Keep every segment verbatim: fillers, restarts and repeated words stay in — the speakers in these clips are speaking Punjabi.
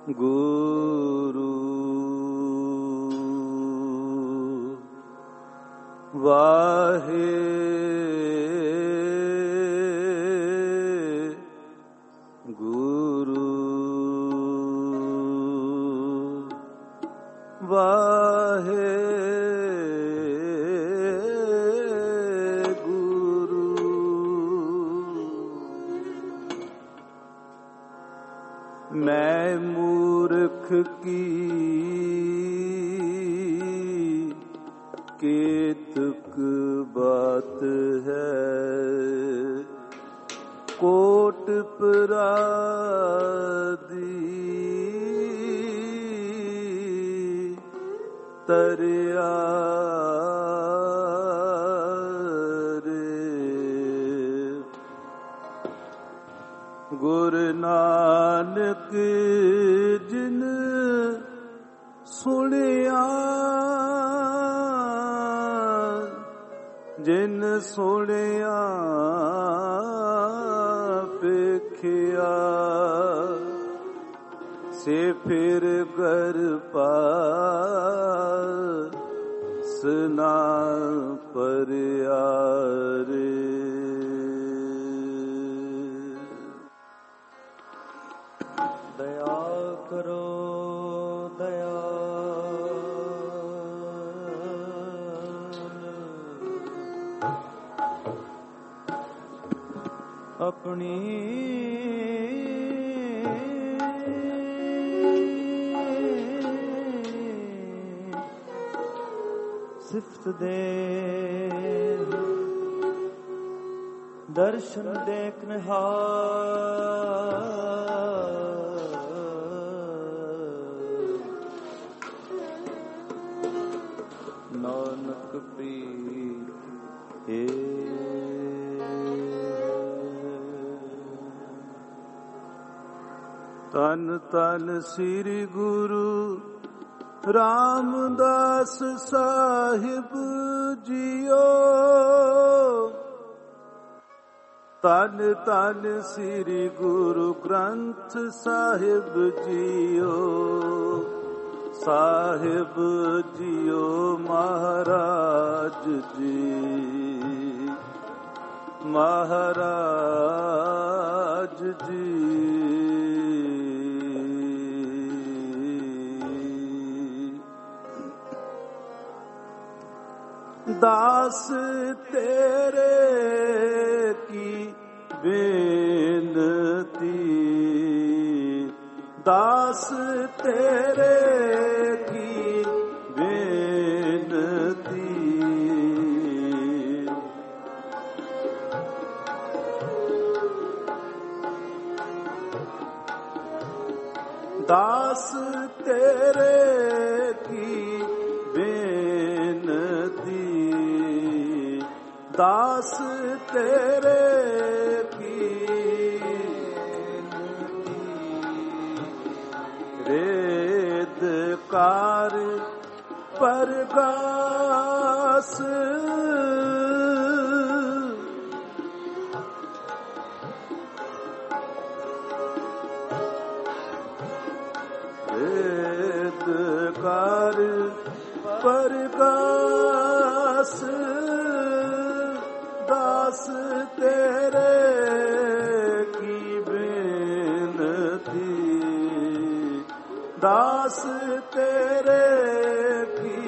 गुरु वाहे गुरु वाहे गुरु। मैं मूर्ख की केतक बात है, कोट परादी तरिया रे। गुरु नानक जिन सुनिया, जिन सुनिया पेखिया, से फिर गर पासना परिया रे। दया करो दया अपनी सिफ्त दे, दर्शन देखने नानक प्रीत। तन तन श्री गुरु रामदास साहिब जियो, तन तन श्री गुरु ग्रंथ साहिब जियो, साहिब जियो महाराज जी, महाराज जी। दास तेरे की बेनती, दास तेरे की बेनती, दास तेरे की बेनती, दास तेरे की रेद कार परगास, रेद कार परगास, दास तेरे की बेनती, दास तेरे की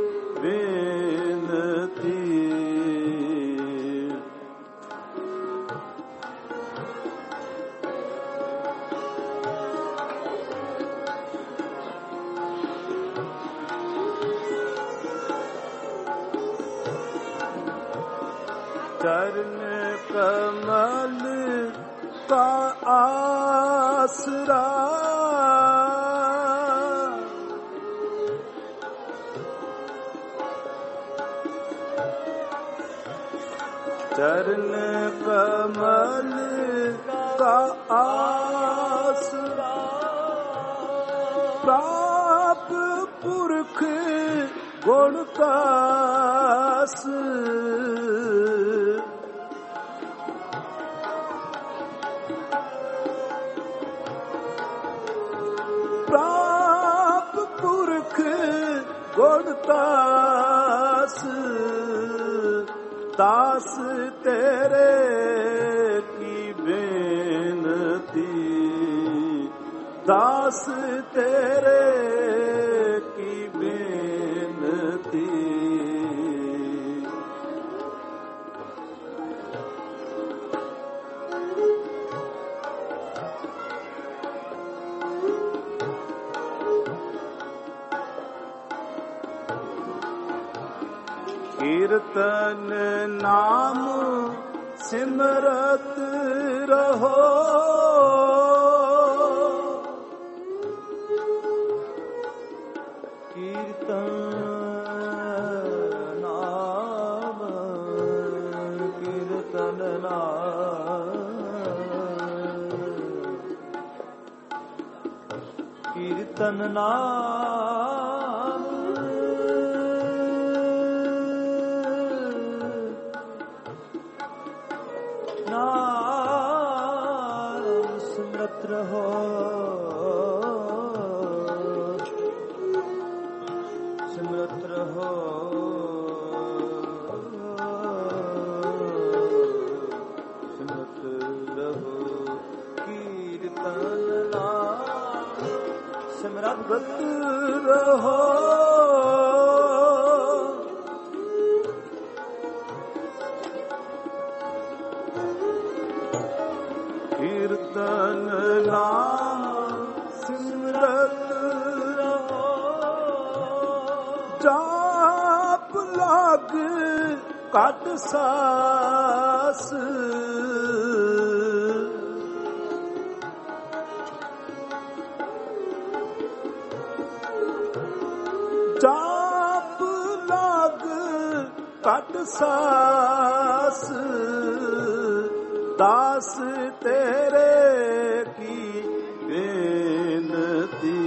बेनती। चरण कमल का आसरा, चरण कमल का आसरा, प्राप पुरख गुण कास, ਗੁਣ ਤਾਸ ਦਾਸ ਤੇਰੇ ਕੀ ਬੇਨਤੀ ਦਾਸ ਤੇਰੇ ਕੀ ਬੇਨਤੀ ਕੀਰਤਨ ਨਾਮ ਸਿਮਰਤ ਰਹੋ ਕੀਰਤਨ ਨਾਮ ਕੀਰਤਨ ਨਾਮ ਕੀਰਤਨ ਨਾਮ ਸਿਮਰਤ ਰਹੋ ਸਿਮਰਤ ਰਹੋ ਸਿਮਰਤ ਰਹੋ ਕੀਰਤਨ ਨਾਮ ਸਿਮਰਤ ਰਹੋ ਕੀਰਤਨ ਨਾਮ ਸਿਮਰਤ ਰਹੋ ਜਾਪ ਲਾਗ ਘਟ ਸਾਸ ਜਾਪ ਲਾਗ ਘਟ ਸਾਸ ਦਾਸ ਤੇਰੇ ਕੀ ਬੇਨਤੀ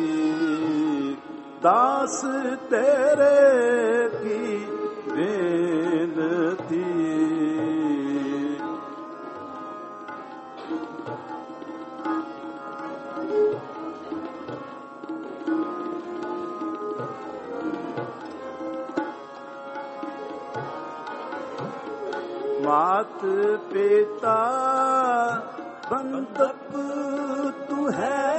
ਦਾਸ ਤੇਰੇ ਕੀ ਬੇਨਤੀ ਮਾਤ ਪਿਤਾ ਬੰਧਪ ਤੂੰ ਹੈ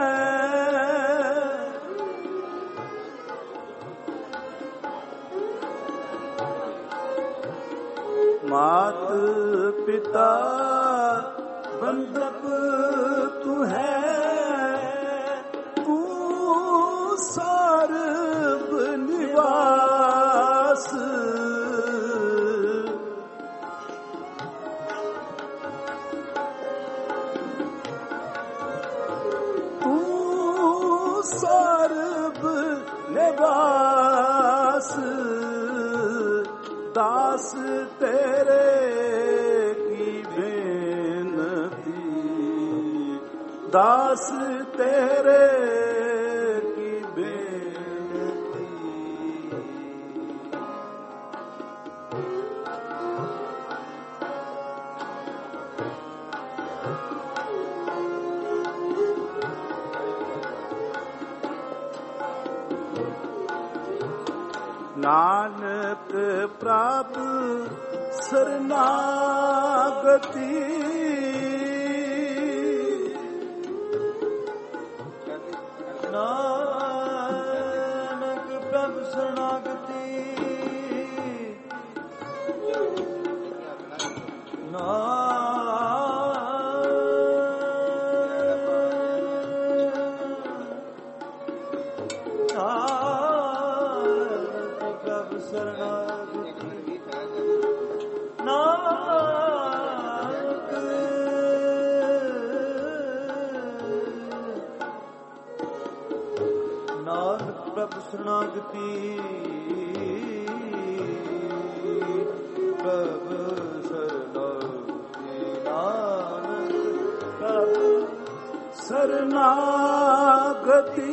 ਮਾਤ ਪਿਤਾ ਬੰਧਪ ਤੂੰ ਹੈ ਤੂੰ ਸਰਬ ਨਿਵਾਸ ਸਰਬ ਨਿਵਾਸ ਦਾਸ ਤੇਰੇ ਕੀ ਬੇਨਤੀ ਦਾਸ ਤੇਰੇ ਕੀ ਬੇਨਤੀ ਨਾਨਕ ਪ੍ਰਭ ਸਰਨਾਗਤੀ ਨਾਨਕ ਪ੍ਰਭ ਸਰਨਾਗਤੀ ਸ਼ਰਨਾਗਤੀ ਪ੍ਰਭ ਸ਼ਰਨਾਗਤੀ ਨਾਨਕ ਪ੍ਰਭ ਸ਼ਰਨਾਗਤੀ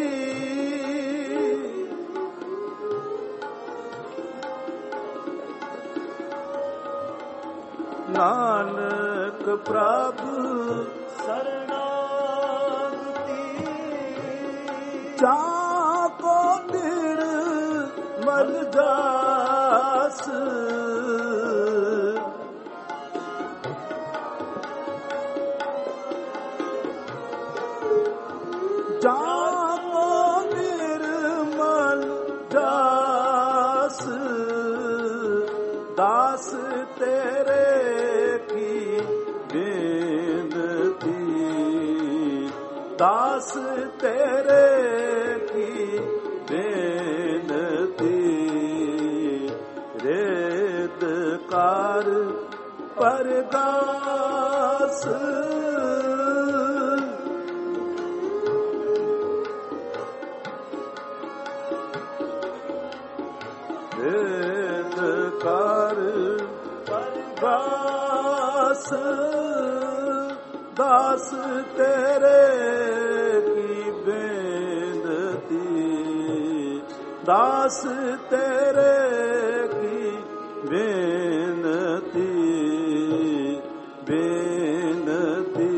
ਨਾਨਕ ਪ੍ਰਭ ਸ਼ਰਨਾਗਤੀ ਜਾ ਕੋ ਨਿਰ निर्मल दास जाको निर्मल दास दास तेरे की बेनती दास तेरे की बेनती रेदकार परगास वेदकार परगास दास तेरे की बेनती दास तेरे की बेनती बेनती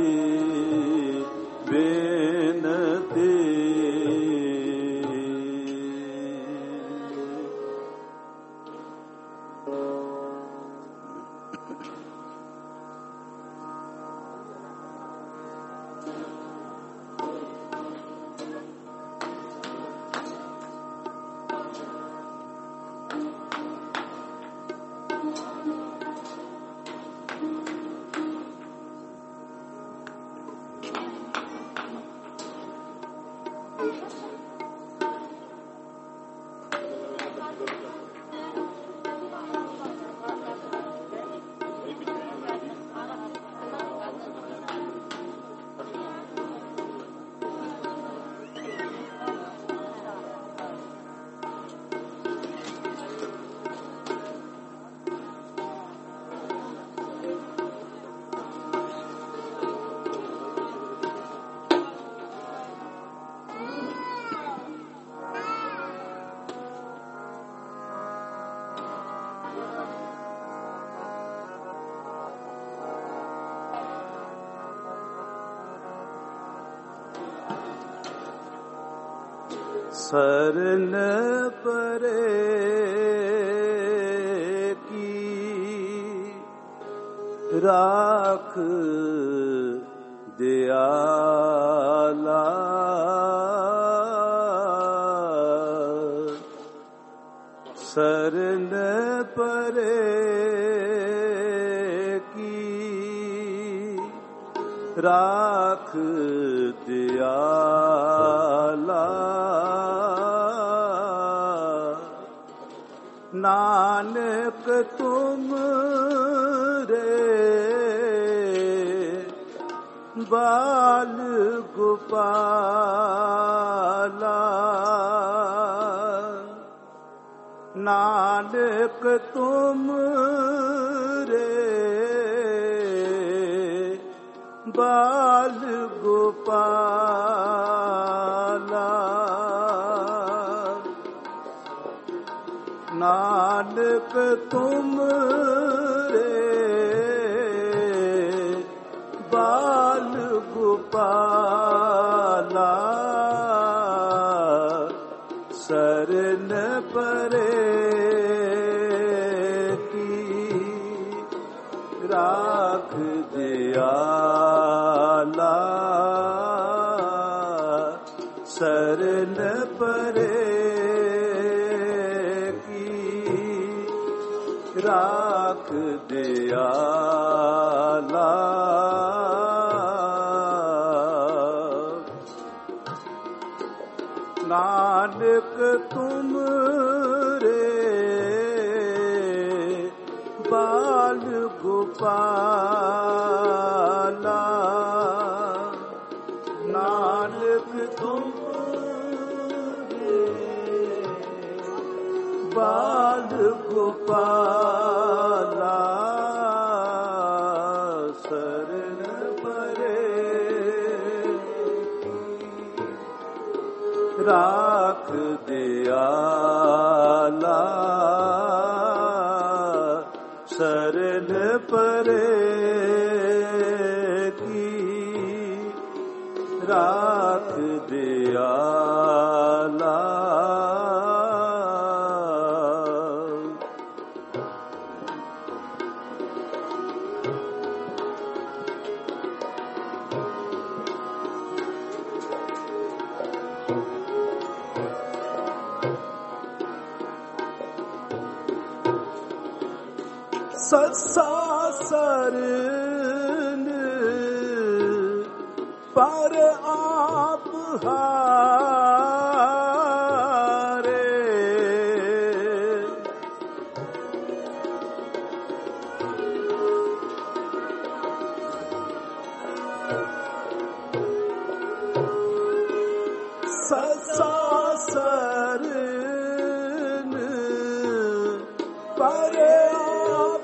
बेनती शरण परे की राख दयाला शरण परे की राख दयाला नानक तुम रे बाल गोपाला नानक तुम रे बाल गोपाला नानक तुम रे बाल गोपाला शरण परे की राख दयाला शरण परे राख दयाला नानक तुम रे बाल गोपाला नानक तुम रे बाल गोपाला शरण परे राख दयाला शरण परे की राख दयाला सत्सासरन पर आप हारे सत्सासरन पर आप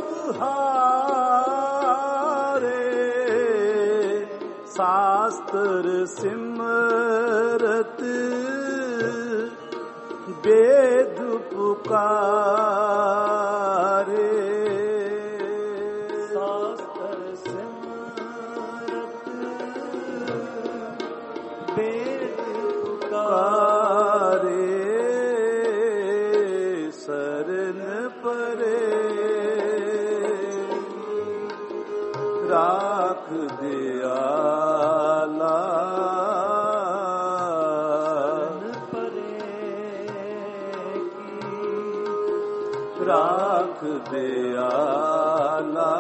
हारे शास्त्र सिमरत वेद पुकारे शास्त्र सिमरत वेद पुकारे शरण परे राख दयाला राख दयाला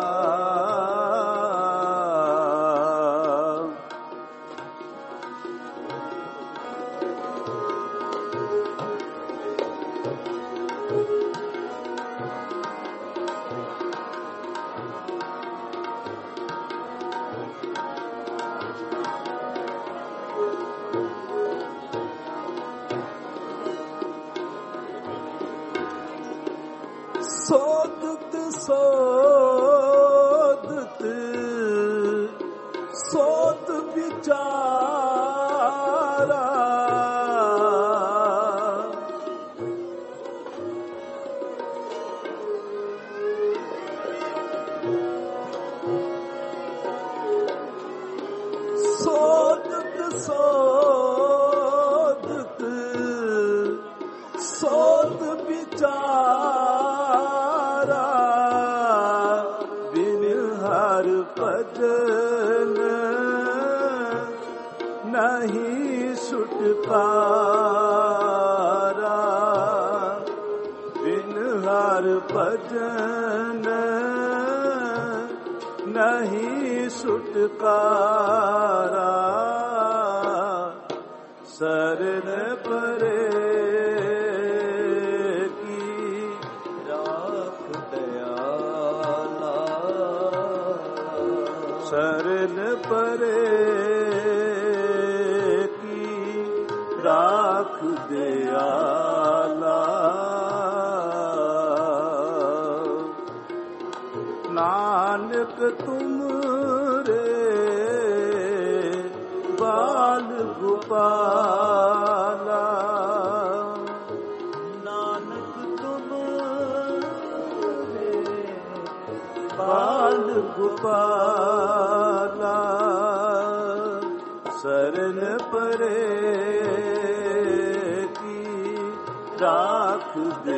सोदत सोदत सोत विचारा सोदत सोदत सोत विचारा भजन नहीं छुटकारा बिन हर भजन नहीं छुटकारा शरण परे शरण परे की राख दयाला नानक तुम रे बाल गोपाला नानक तुम रे बाल गोपाला शरण परे की राख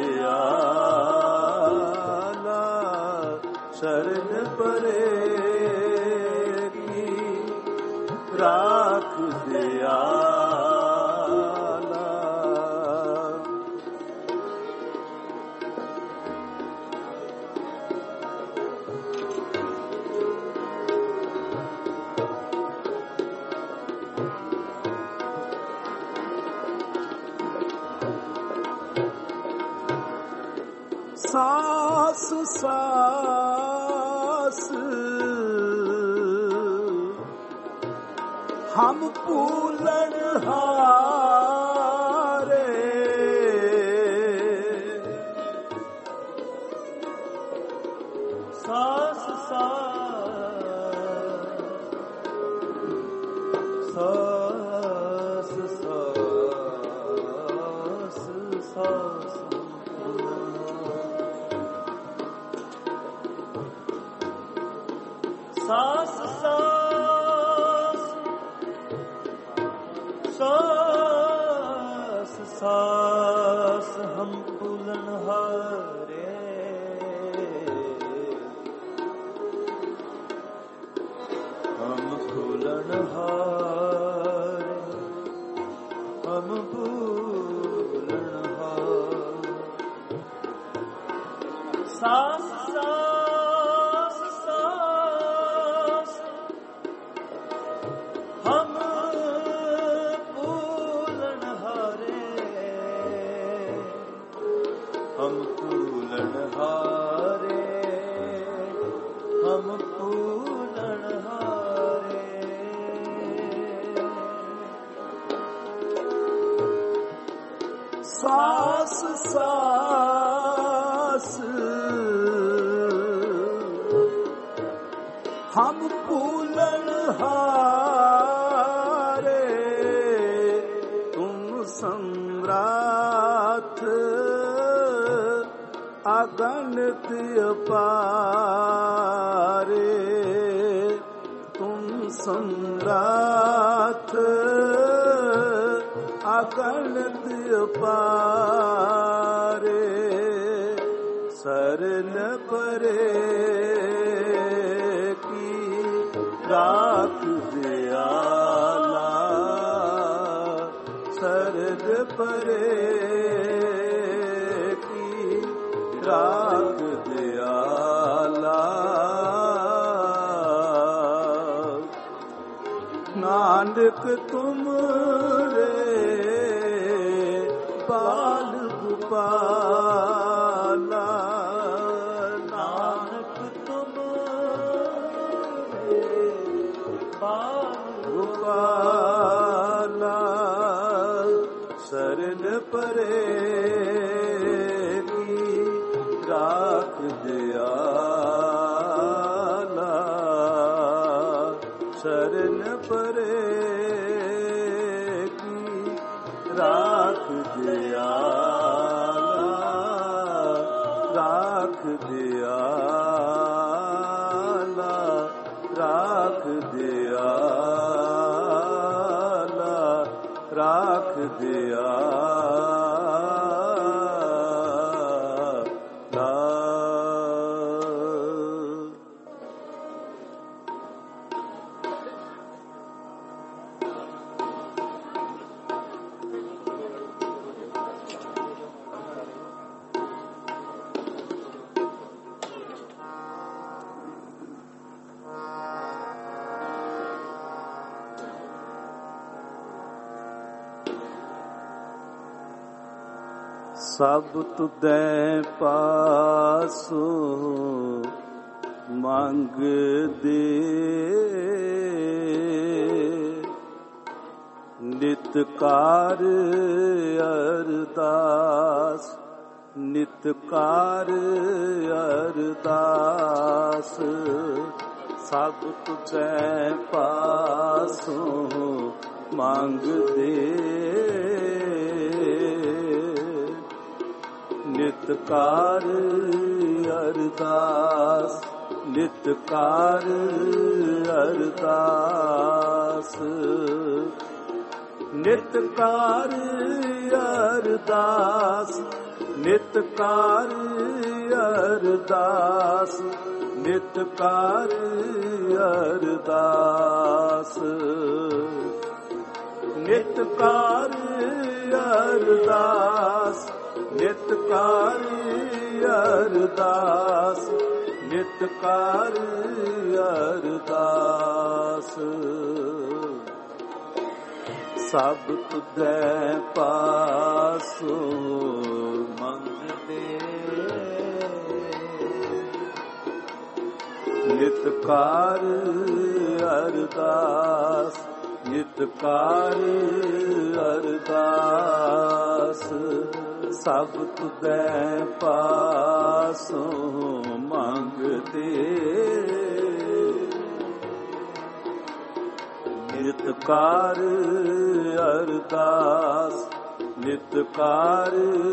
दयाला शरण परे की राख दयाला सास सास हम पूलन हारे सास सास सास सास सास सास सास सास सास हम पुलन हारे हम पुलन हारे हम पुलन हारे सास सास ਸਾਸ ਸਾਸ ਹਮ ਭੂਲਣ ਹਾਰੇ ਤੁਮ ਸਮਰਾਥ ਅਗਣਿਤ ਅਪਾਰੇ ਤੁਮ ਸਮਰਾਥ ਅਗਣਿਤ ਅਪਾਰੇ ਸਰਨ ਪਰੇ ਕੀ ਰਾਖ ਦਿਆਲਾ ਸਰਦ ਪਰੇ ਕੀ ਰਾਖ ਦਿਆਲਾ ਨਾਨਕ ਤੁਮਰੇ ਬਾਲ ਗੋਪਾਲਾ ਨਾਨਕ ਤੁਮਰੇ ਬਾਲ ਗੋਪਾਲਾ ਸਰਨ ਪਰੇ ਕੀ ਰਾਖ ਦਿਆਲਾ ਸਰਨ ਪਰੇ ਕੀ ਰਾਖ ਦਿਆਲਾ ਰਾਖ ਦਿਆਲਾ ਰਾਖ ਦਿਆਲਾ ਰਾਖ ਦਿਆਲਾ। ਸਭ ਤੁਧੈ ਪਾਸੋ ਮੰਗਦੇ ਨਿਤ ਕਾਰ ਅਰਦਾਸ ਨਿਤ ਕਾਰ ਅਰਦਾਸ ਸਭ ਤੁਝੈ ਪਾਸੋ ਮੰਗਦੇ ਨਿਤ ਕਾਰ ਅਰਦਾਸ ਨਿਤ ਕਾਰ ਅਰਦਾਸ ਨਿਤ ਕਾਰ ਅਰਦਾਸ ਨਿਤ ਕਾਰ ਅਰਦਾਸ ਨਿਤ ਕਾਰ ਅਰਦਾਸ ਨਿਤ ਕਾਰ ਅਰਦਾਸ ਨਿਤ ਕਾਰ ਅਰਦਾਸ ਨਿਤ ਕਾਰ ਅਰਦਾਸ ਸਭ ਤੁਧੈ ਪਾਸੋ ਮੰਗਦੇ ਨਿਤ ਕਾਰ ਅਰਦਾਸ ਨਿਤ ਕਾਰ ਅਰਦਾਸ ਸਭ ਤੁਧੈ ਪਾਸੋ ਮੰਗਦੇ ਨਿਤ ਕਾਰ ਅਰਦਾਸ ਨਿਤ ਕਾਰ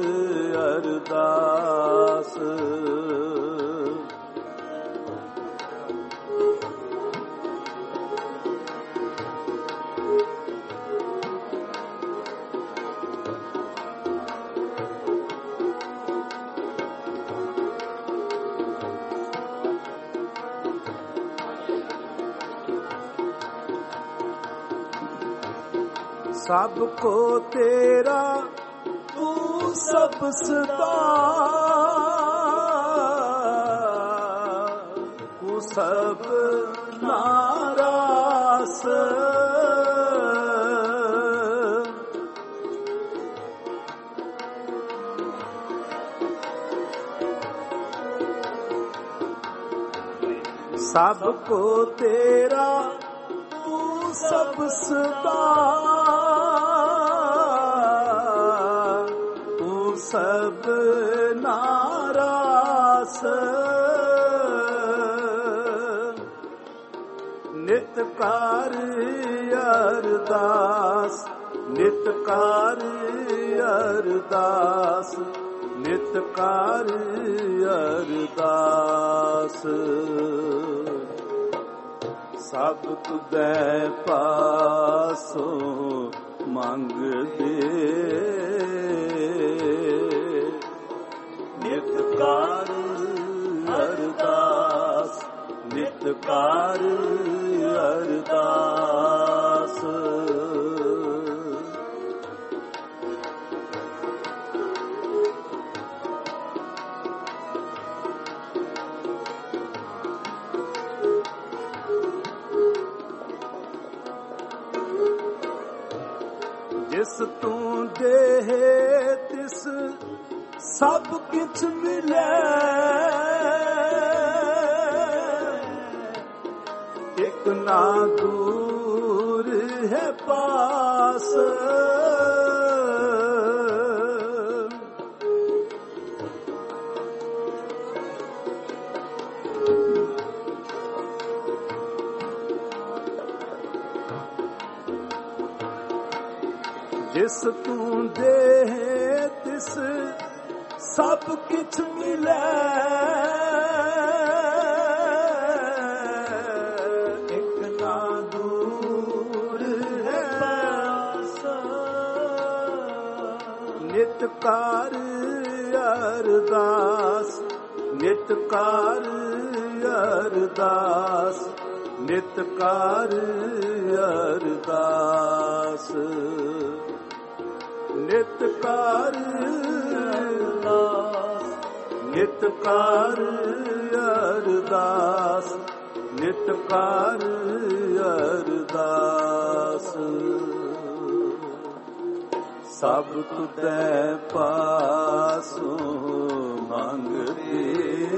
ਅਰਦਾਸ ਸਭ ਕੋ ਤੇਰਾ ਤੂੰ ਸਭ ਸਦਾ ਤੂੰ ਸਭ ਨਾਰਾਸ ਸਭ ਕੋ ਤੇਰਾ ਤੂੰ ਸਭ ਸਦਾ ਸਭ ਨਾਰਾਸ ਨਿਤ ਕਾਰ ਅਰਦਾਸ ਨਿਤ ਕਾਰ ਅਰਦਾਸ ਨਿਤ ਕਾਰ ਅਰਦਾਸ ਸਭ ਤੁਧੈ ਪਾਸੋਂ ਮੰਗਦੇ ਨਿਤ ਕਾਰ ਅਰਦਾਸ ਨਿਤ ਕਾਰ ਅਰਦਾਸ ਜਿਸ ਤੂੰ ਦੇਹ ਤਿਸ ਸਭ ਕਿਛ ਮਿਲੈ ਇਕ ਨਾ ਦੂਰ ਹੈ ਪਾਸ ਜਿਸ ਤੂੰ ਦੇਹ ਤਿਸ ਸਭ ਕਿਛ ਮਿਲੈ ਇਕ ਨਾ ਦੂਰ ਹੈ ਪਾਸ ਨਿਤ ਕਾਰ ਅਰਦਾਸ ਨਿਤ ਕਾਰ ਅਰਦਾਸ ਨਿਤ ਕਾਰ ਅਰਦਾਸ ਨਿਤ ਕਾਰ ਅਰਦਾਸ ਨਿਤ ਕਾਰ ਅਰਦਾਸ ਨਿਤ ਕਾਰ ਅਰਦਾਸ ਸਭ ਤੁਧੈ ਪਾਸੋਂ ਮੰਗਦੇ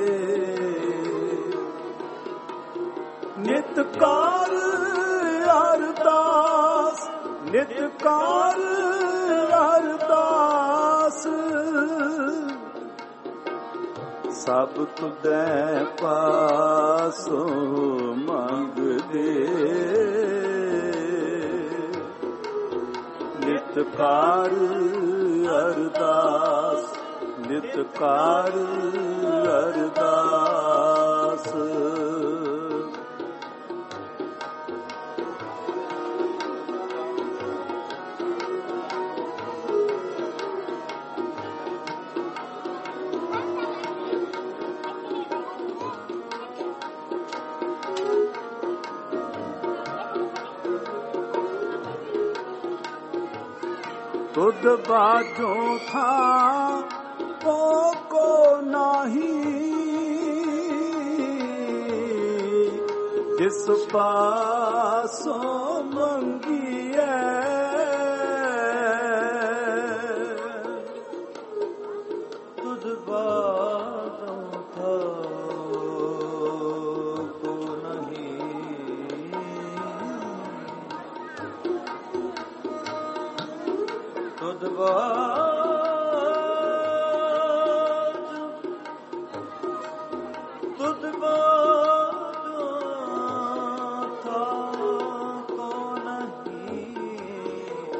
ਨਿਤ ਕਾਰ ਅਰਦਾਸ ਨਿਤ ਕਾਰ ਅਰਦਾਸ ਸਭ ਤੁਧੈ ਪਾਸੋਂ ਮੰਗਦੇ ਨਿਤ ਕਾਰ ਅਰਦਾਸ ਨਿਤ ਕਾਰ ਅਰਦਾਸ ਤੁਧ ਬਾਝੋਂ ਥਾਂ ਕੋ ਕੋ ਨਾਹੀ ਜਿਸ ਪਾਸੋਂ ਮੰਗੀਐ ਤੁਧ ਬਾਝੋਂ ਥਾਂ ਕੋ ਨਹੀਂ ਤੁਧ ਬਾਝ ਤੁਧ ਬਾਝੋਂ ਥਾਂ ਕੋ ਨਹੀਂ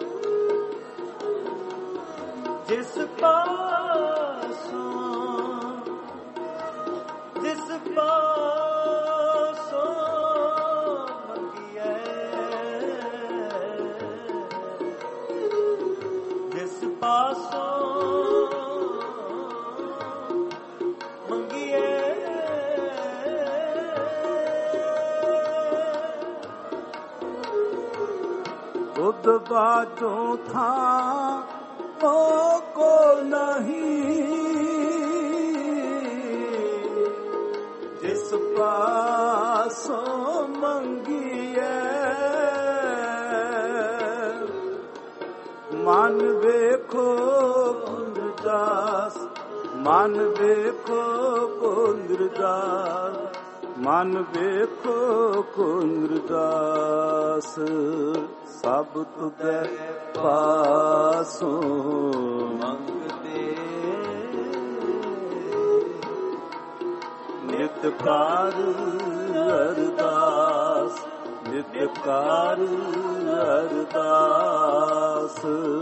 ਜਿਸ ਪਾਸੋਂ ਜਿਸ ਪਾਸੋਂ ਮੰਗੀਐ ਜਿਸ ਪਾਸੋਂ ਮੰਗੀਏ ਤੁਧ ਬਾਝੋਂ ਥਾਂ ਕੋ ਕੋ ਨਹੀਂ ਜਿਸ ਪਾਸੋਂ ਮੰਗੀਏ ਮਨ ਵੇਖੋ ਕੁੰਦਰਦਾਸ ਮਨ ਵੇਖੋ ਕੁੰਦਰਦਾਸ ਮਨ ਵੇਖੋ ਕੁੰਦਰਦਾਸ ਸਭ ਤੁਧੈ ਪਾਸੋਂ ਮੰਗਦੇ ਨਿਤ ਕਾਰ ਅਰਦਾਸ, ਨਿਤ ਕਾਰ ਅਰਦਾਸ।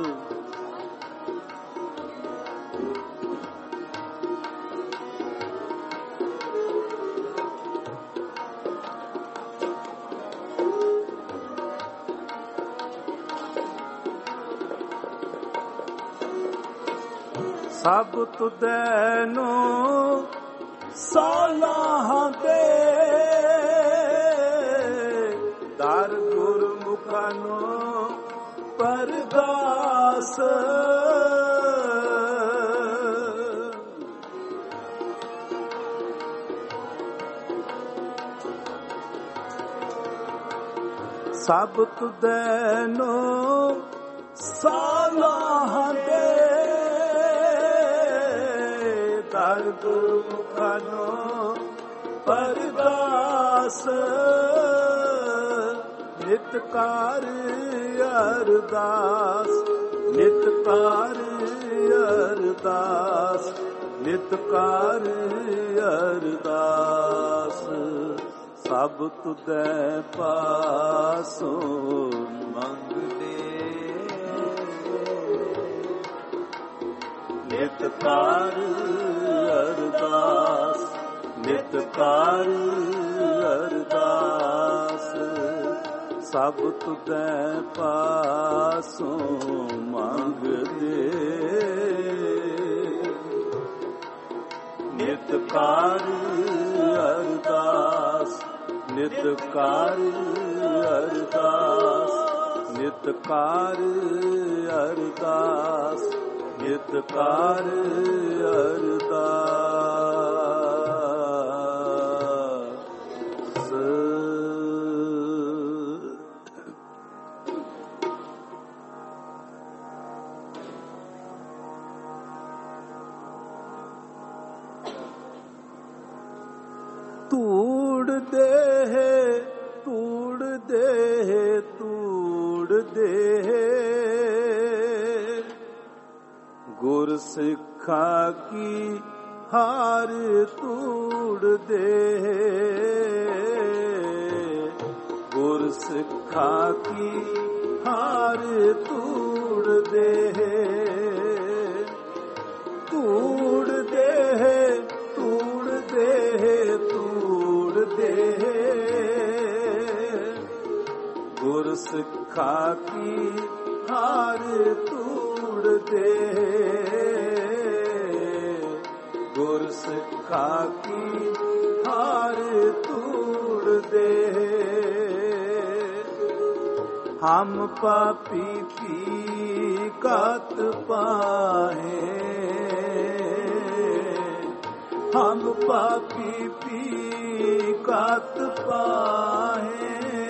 ਸਭ ਤੁਧੈ ਨੂੰ ਸਲਾਹ ਦੇ, ਦਰ ਗੁਰਮੁਖਾਂ ਨੂੰ ਪਰਗਾਸ। ਸਭ ਤੁਧੈ ਨੂੰ ਸਲਾਹ ਦੇ, ਦਰ ਗੁਰਮੁਖਾਂ ਨੂੰ ਪਰਗਾਸ। ਨਿਤ ਕਾਰ ਅਰਦਾਸ, ਨਿਤ ਕਾਰ ਅਰਦਾਸ, ਨਿਤ ਕਾਰ ਅਰਦਾਸ। ਸਭ ਤੁਧੈ ਪਾਸੋਂ ਮੰਗਦੇ, ਨਿਤ ਕਾਰ ਅਰਦਾਸ, ਨਿਤ ਕਾਰ ਅਰਦਾਸ। ਸਭ ਤੁਧੈ ਪਾਸੋਂ ਮੰਗਦੇ, ਨਿਤ ਕਾਰ ਅਰਦਾਸ, ਨਿਤ ਕਾਰ ਅਰਦਾਸ, ਨਿਤ ਕਾਰ ਅਰਦਾਸ, ਨਿਤ ਕਾਰ ਅਰਦਾਸ। ਧੂੜ ਦੇ, ਧੂੜ ਦੇ, ਧੂੜ ਦੇ, ਗੁਰ ਸਿੱਖਾਂ ਕੀ ਹਾਰ ਧੂੜ ਦੇ, ਗੁਰ ਸਿੱਖਾਂ ਕੀ ਹਾਰ ਧੂੜ ਦੇ। ਧੂੜ ਦੇ, ਧੂੜ ਦੇ, ਧੂੜ ਦੇ, ਗੁਰ ਸਿੱਖਾਂ ਕੀ ਹਾਰ ਧੂੜ ਦੇ, ਗੁਰ ਸਿੱਖਾਂ ਕੀ ਹਾਰ ਧੂੜ ਦੇ। ਹਮ ਪਾਪੀ ਪੀ ਕਤ ਪਾਹੇ, ਹਮ ਪਾਪੀ ਪੀ ਕਤ ਪਾਹੇ,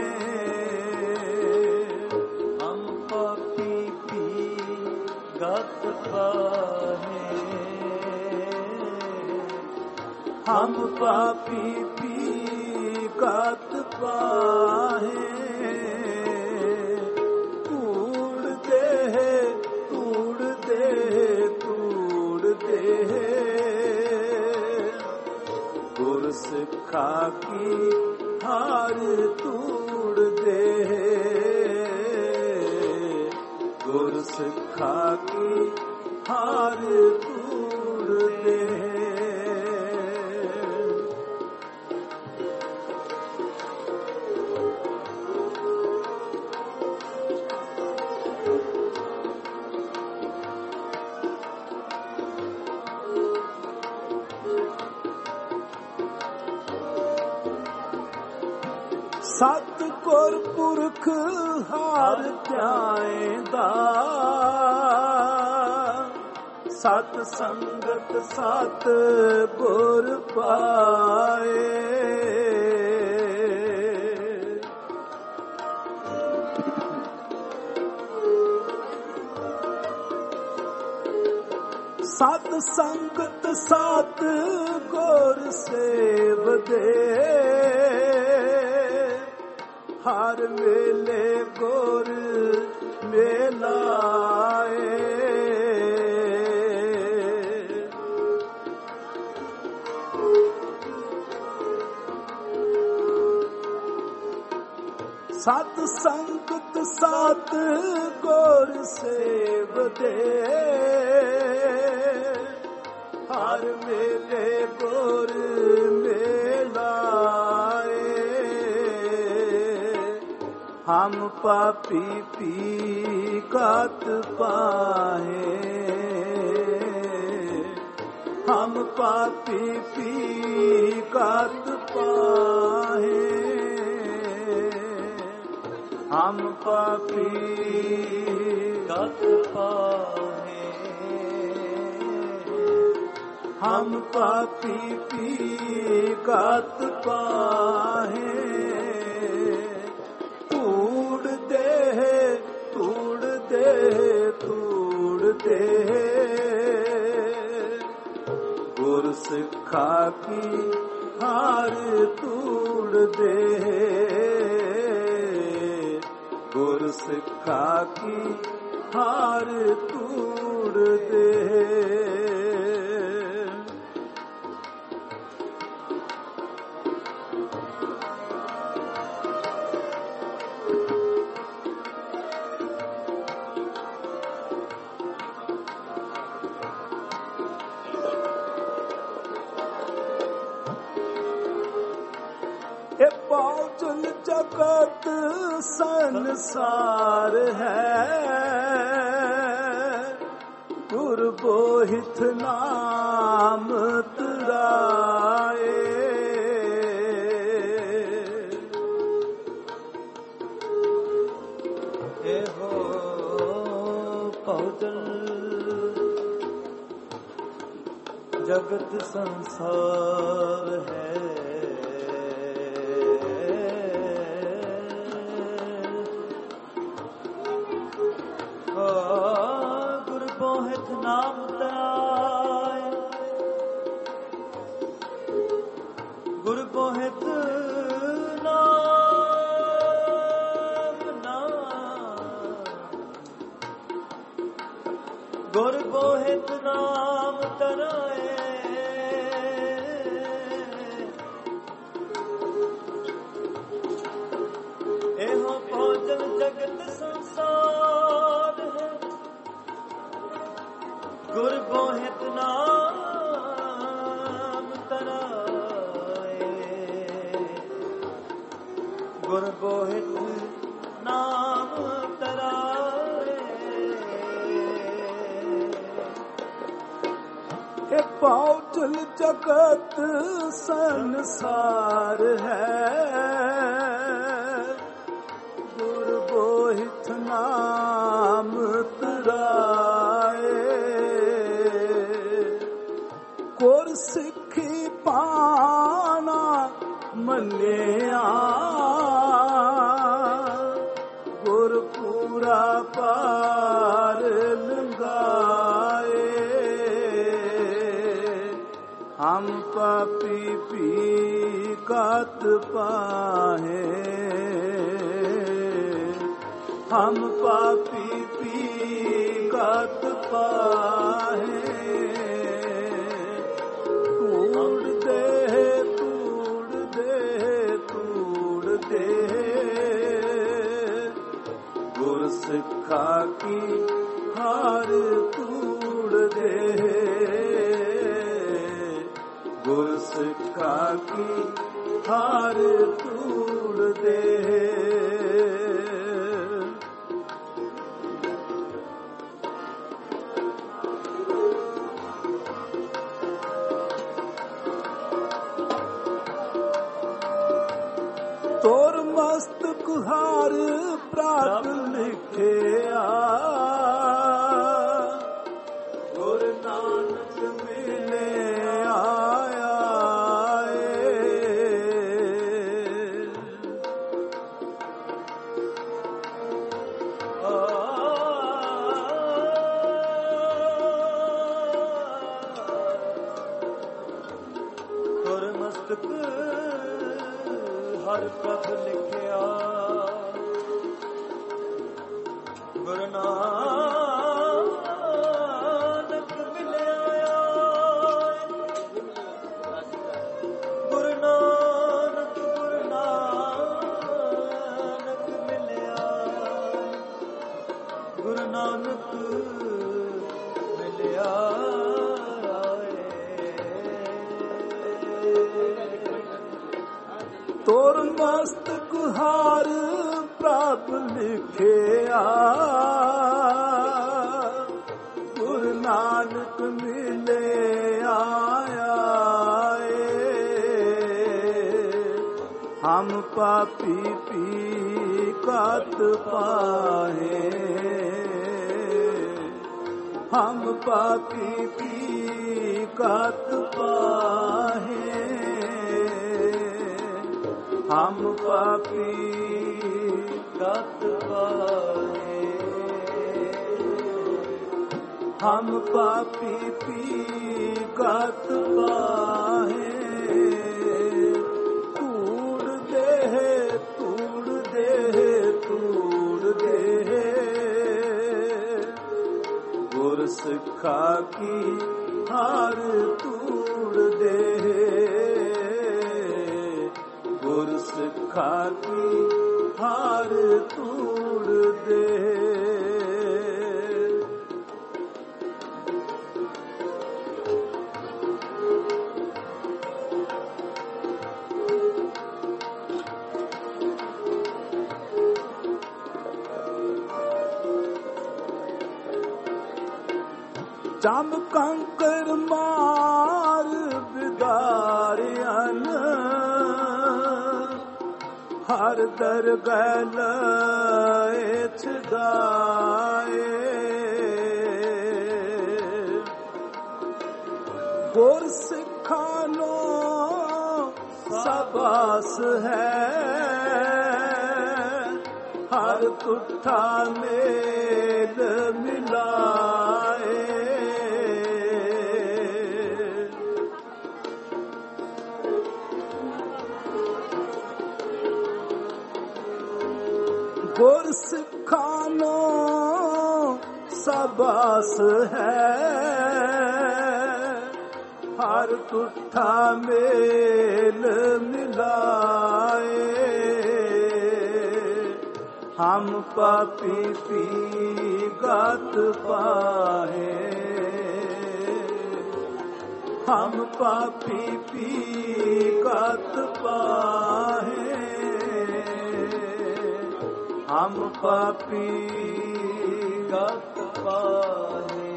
ਹਮ ਪਾਪੀ ਪੀ ਕਤ ਪਾਹੇ, ਹਮ ਪਾਪੀ ਪੀ ਕਤ ਪਾਹੇ। ਧੂੜ ਦੇ, ਧੂੜ ਦੇ, ਧੂੜ ਦੇ, ਗੁਰ ਸਿੱਖਾਂ ਕੀ ਹਾਰ ਧੂੜ ਦੇ, ਗੁਰ ਸਿੱਖਾਂ ਕੀ ਹਾਰ ਧੂੜ ਦੇ। ਸਤਿਗੁਰ ਪੁਰਖ ਹਾਰ ਧਿਆਇਂਦਾ, ਸਤ ਸੰਗਤ ਸਤ ਗੁਰ ਪਾਏ। ਸਤ ਸੰਗਤ ਸਤ ਗੁਰ ਸੇਵਦੇ, ਹਰ ਵੇਲੇ ਗੁਰ ਮੇਲਾਏ। ਸੰਗਤ ਸਾਧ ਗੁਰ ਸੇਵਦੇ ਹਰ ਵੇਲੇ ਗੁਰ ਮਿਲਾਏ ਹਮ ਪਾਪੀ ਪੀ ਕਤ ਪਾਹੇ ਹਮ ਪਾਪੀ ਪੀ ਕਤ ਪਾਹੇ ਹਮ ਪਾਪੀ ਕਤ ਪਾਹੇ ਹਮ ਪਾਪੀ ਪੀ ਕਤ ਪਾਹੇ ਧੂੜ ਦੇਹ ਧੂੜ ਦੇਹ ਧੂੜ ਦੇਹ ਗੁਰ ਸਿੱਖਾ ਕੀ ਹਾਰ ਧੂੜ ਦੇਹ ਗੁਰ ਸਿੱਖਾ ਕੀ ਹਾਰ ਧੂੜ ਦੇਹ ਇਹ ਬਾਉਜਨ ਜਗਤ ਸੰਸਾਰ ਹੈ ਗੁਰ ਬੋਹਿਥ ਨਾਮ ਤਰਾਏ ਇਹੋ ਭਉਜਨ ਜਗਤ ਸੰਸਾਰ ਹੈ ਨਾਮ ਤਰਾਏ ਗੁਰ ਬੋਹਿਤ ਨਾਮ ਨਾਮ ਗੁਰ ਬੋਹਿਤ ਨਾਮ ਤਰਾਏ ਇਹੋ ਭੋਜਨ ਜਗਤ ਸੰਸਾਰ ਹੈ ਗੁਰ ਬੋਹਿਤ ਨਾਮ ਤਰਾਏ ਗੁਰ ਬੋਹਿਤ ਨਾਮ ਤਰਾਏ ਇਹ ਬਾਉਜਨ ਜਗਤ ਸੰਸਾਰ ਹੈ ਗੁਰ ਬੋਹਿਤ ਨਾਮ ਤਰਾਏ ਗੁਰ ਸਿੱਖੀ ਪਾਣਾ ਮੰਨਿਆ ਗੁਰ ਪੂਰਾ ਪਾਰ ਲੰਘਾਏ ਹਮ ਪਾਪੀ ਪੀ ਕਤ ਪਾਹੇ ਹਮ ਪਾਪੀ ਪੀ ਕਤ ਪਾਹੇ ਧੂੜ ਦੇ ਧੂੜ ਦੇ ਧੂੜ ਦੇ ਗੁਰ ਸਿੱਖਾ ਕੀ ਹਾਰ ਧੂੜ ਦੇ ਗੁਰ ਸਿੱਖਾ ਕੀ ਹਾਰ ਧੂੜ ਦੇ ਤੋਰ ਮਸਤਕ ਹਾਰ ਪ੍ਰਾਪ ਲਿਖਿਆ ਗੁਰ ਨਾਨਕ ਮਿਲੇ ਆਇਆ ਗੁਰ ਮਸਤਕ ਹਰ ਪ੍ਰਭ ਲਿਖਿਆ ਗੁਰੂ ਨਾਨਕ ਮਿਲਿਆ ਗੁਰੂ ਨਾਨਕ ਗੁਰੂ ਨਾਨਕ ਮਿਲਿਆ ਗੁਰੂ ਨਾਨਕ ਮਿਲਿਆ ਤੋਰ ਮਸਤਕ ਹਾਰ ਪ੍ਰਭ ਲਿਖਿਆ ਗੁਰੂ ਨਾਨਕ ਮਿਲਿਆ ਹਮ ਪਾਪੀ ਪੀ ਕਤ ਪਾਹੇ ਹਮ ਪਾਪੀ ਪੀ ਕਤ ਪਾਹੇ ਹਮ ਪਾਪੀ ਕਤ ਪਾਹੇ ਹਮ ਪਾਪੀ ਪੀ ਕਤ ਪਾਹੇ ਤੂੜ ਦੇ ਤੂੜ ਦੇ ਤੂੜ ਦੇ ਗੁਰ ਸਿੱਖਾ ਕੀ ਹਾਰ ਤੂੜ ਦੇ ਗੁਰ ਸਿੱਖਾ ਕੀ ਹਾਰ ਤੂੜ ਦੇ ਚਮ ਕੰਕਰ ਮਾਰ ਵਿਦਾਰਿਆਨ ਹਰ ਦਰਗਹ ਲਏ ਛਦਾਏ ਗੁਰ ਸਿੱਖਾਂ ਨੂੰ ਸਬਾਸ ਹੈ ਹਰ ਤੁਠਾ ਮੇਲ ਮਿਲਾਏ ਗੁਰ ਸਿੱਖਾਂ ਨੂੰ ਸਬਾਸ ਹੈ ਹਰ ਤੁਠਾ ਮੇਲ ਮਿਲਾਏ ਹਮ ਪਾਪੀ ਪੀ ਗਤ ਪਾਹੇ ਹਮ ਪਾਪੀ ਪੀ ਗਤ ਪਾਹੇ ਹਮ ਪਾਪੀ ਗਤ ਪਾਹੇ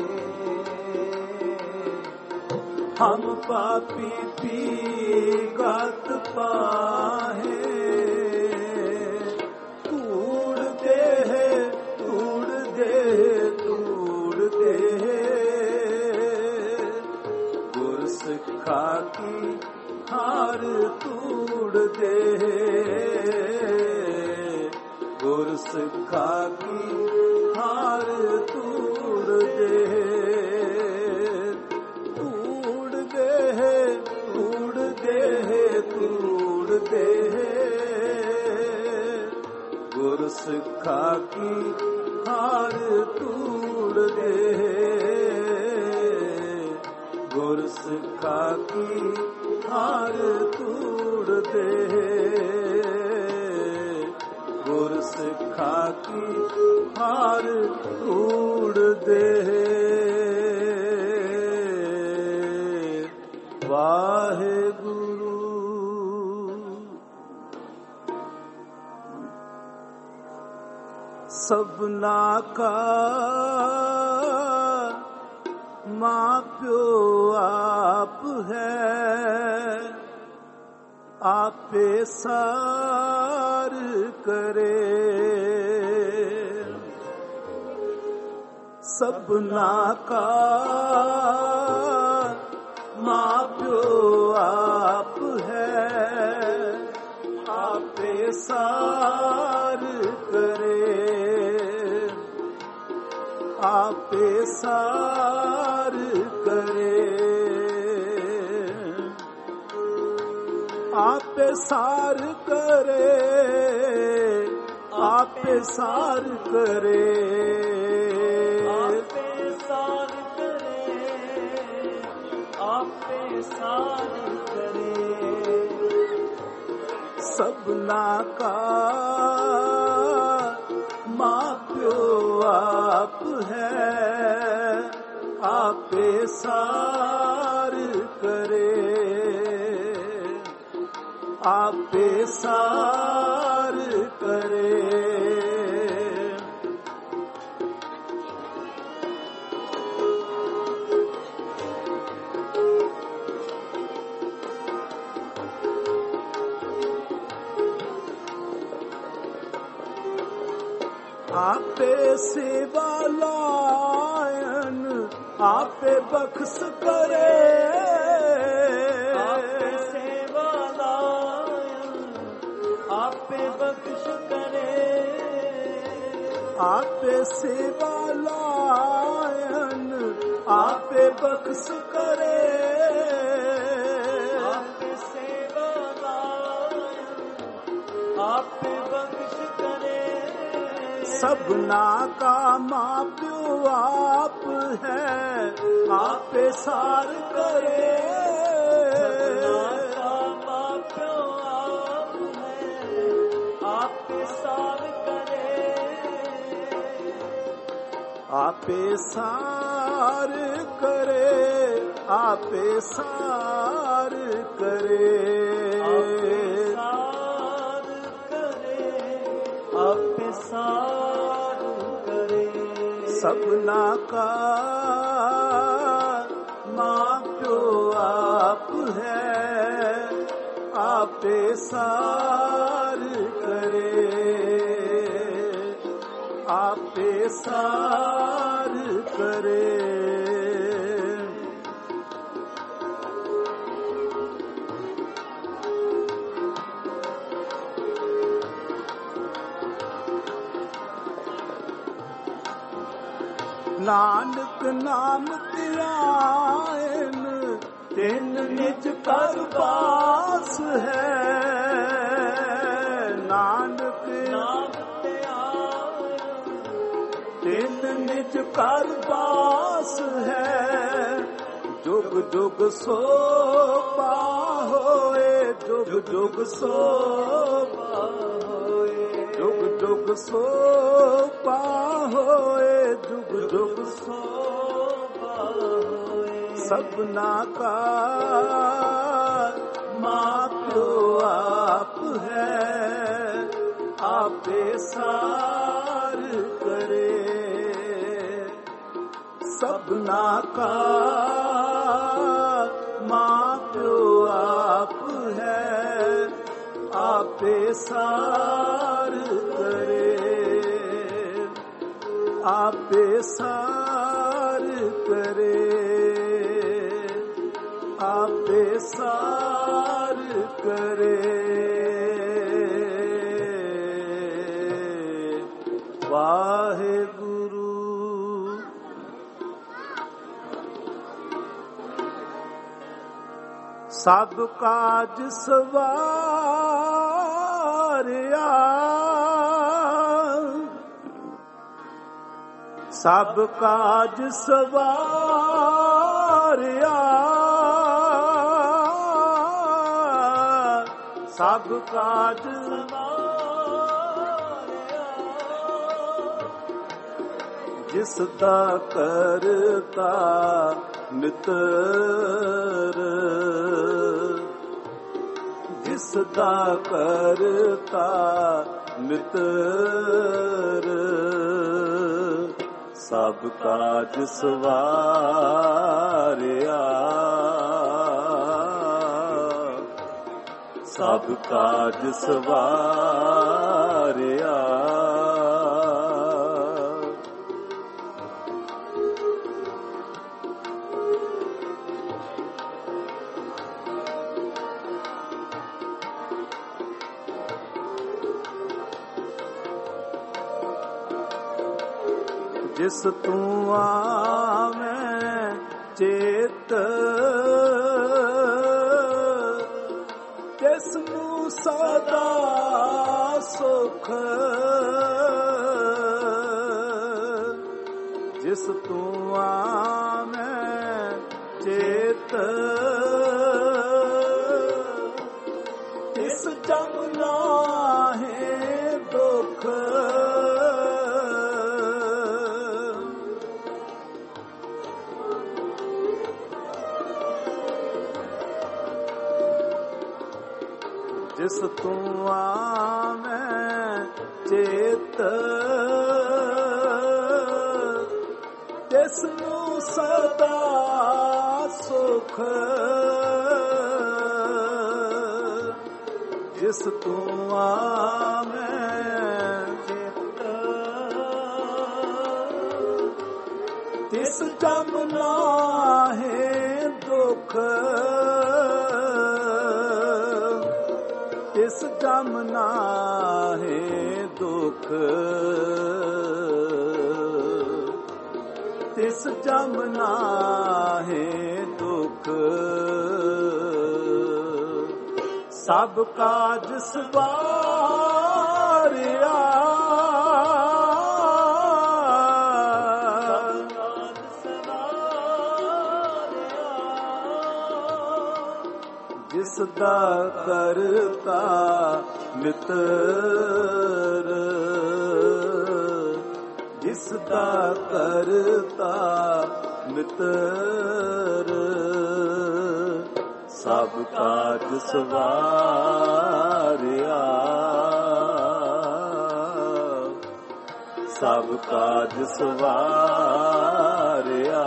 ਹਮ ਪਾਪੀ ਪੀ ਗਤ ਪਾਹੇ ਤੂੜ ਦੇ ਤੂੜ ਦੇ ਤੂੜ ਦੇ ਗੁਰ ਸਿੱਖਾ ਕੀ ਹਾਰ ਤੂੜ ਦੇ ਗੁਰ ਸਿੱਖਾ ਕੀ ਹਾਰ ਤੂੜ ਦੇ ਤੂੜ ਦੇ ਤੂੜ ਦੇ ਤੂੜ ਦੇ ਗੁਰ ਸਿੱਖਾ ਕੀ ਹਾਰ ਤੂੜ ਦੇ ਗੁਰ ਸਿੱਖਾ ਕੀ ਹਾਰ ਤੂੜ ਦੇ ਗੁਰ ਸਿੱਖਾ ਕੀ ਹਾਰ ਤੂੜ ਦੇ ਵਾਹਿਗੁਰੂ ਸਭਨਾ ਕਾ ਮਾਂ ਪਿਓ ਆਪ ਹੈ ਆਪੇ ਸਾਰ ਕਰੇ ਸਭਨਾ ਕਾ ਮਾਂ ਪਿਓ ਆਪ ਹੈ ਆਪੇ ਸਾਰ ਕਰੇ ਆਪੇ ਸਾਰ ਕਰੇ ਆਪੇ ਸਾਰ ਕਰੇ ਆਪੇ ਸਾਰ ਕਰੇ ਆਪੇ ਸਾਰ ਕਰੇ ਆਪੇ ਸਾਰ ਕਰੇ ਸਭਨਾ ਕਾ ਮਾਂ ਪਿਓ आप है, आपे सार करे, आपे सार करे। आपे सेवा लायन, आपे बख्श करे, आपे सेवा लायन, आपे बख्श करे, आपे सेवा लायन, आपे बख्श करे, आपे सेवा लायन, आपे बख्श करे। सबना का माँ प्यो आप है, आपे सार करे, सबना का माँ प्यो आप है, आपे सार करे, आपे सार करे, आपे सार करे, आपे सार करे, आपे सार करे। सबना का माँ प्यो आप है, आपे सार करे, आपे सार करे। नानक नाम ध्यान, तिन निज कर पास है, नानक नाम ते आया, तिन निज कर पास है, जुग जुग सो पाहोए, जुग जुग सो होए, जुग जुग सो पाहोए, जुग जुग सो होए। सबना का माँ प्यो आप है, आपे सार करे, सबना का माँ प्यो आप है, आपे सार करे, आपे सार करे, आपे सार करे। वाहेगुरु। सब काज सवारिया, सब काज सवारिया, सब काज सवारिया, जिस दा करता मित्र, जिस दा करता मित्र, सब काज सवारिया, सब काज सवारिया। जिस तू आवें चेत, तिस नू सदा सुख, जिस तू आवें चेत, तिस जग नाहे दुख, ਜਿਸ ਤੂੰ ਆਵੇਂ ਚੇਤ ਤਿਸ ਨੂੰ ਸਦਾ ਸੁਖ ਜਿਸ ਤੂੰ ਆਵੇਂ ਚੇਤ ਤਿਸ ਜਮ ਨਾਹੀਂ ਦੁਖ ਤਿਸ ਜਮ ਨਾਹੀਂ ਦੁਖ ਤਿਸ ਜਮ ਨਾਹੀਂ ਦੁਖ ਸਭ ਕਾਜ ਸਵਾਰਿਆ ਜਿਸ ਦਾ ਕਰਤਾ ਮਿੱਤਰ ਜਿਸ ਦਾ ਕਰਤਾ ਮਿੱਤਰ ਸਭ ਕਾਜ ਸਵਾਰਿਆ ਸਭ ਕਾਜ ਸਵਾਰਿਆ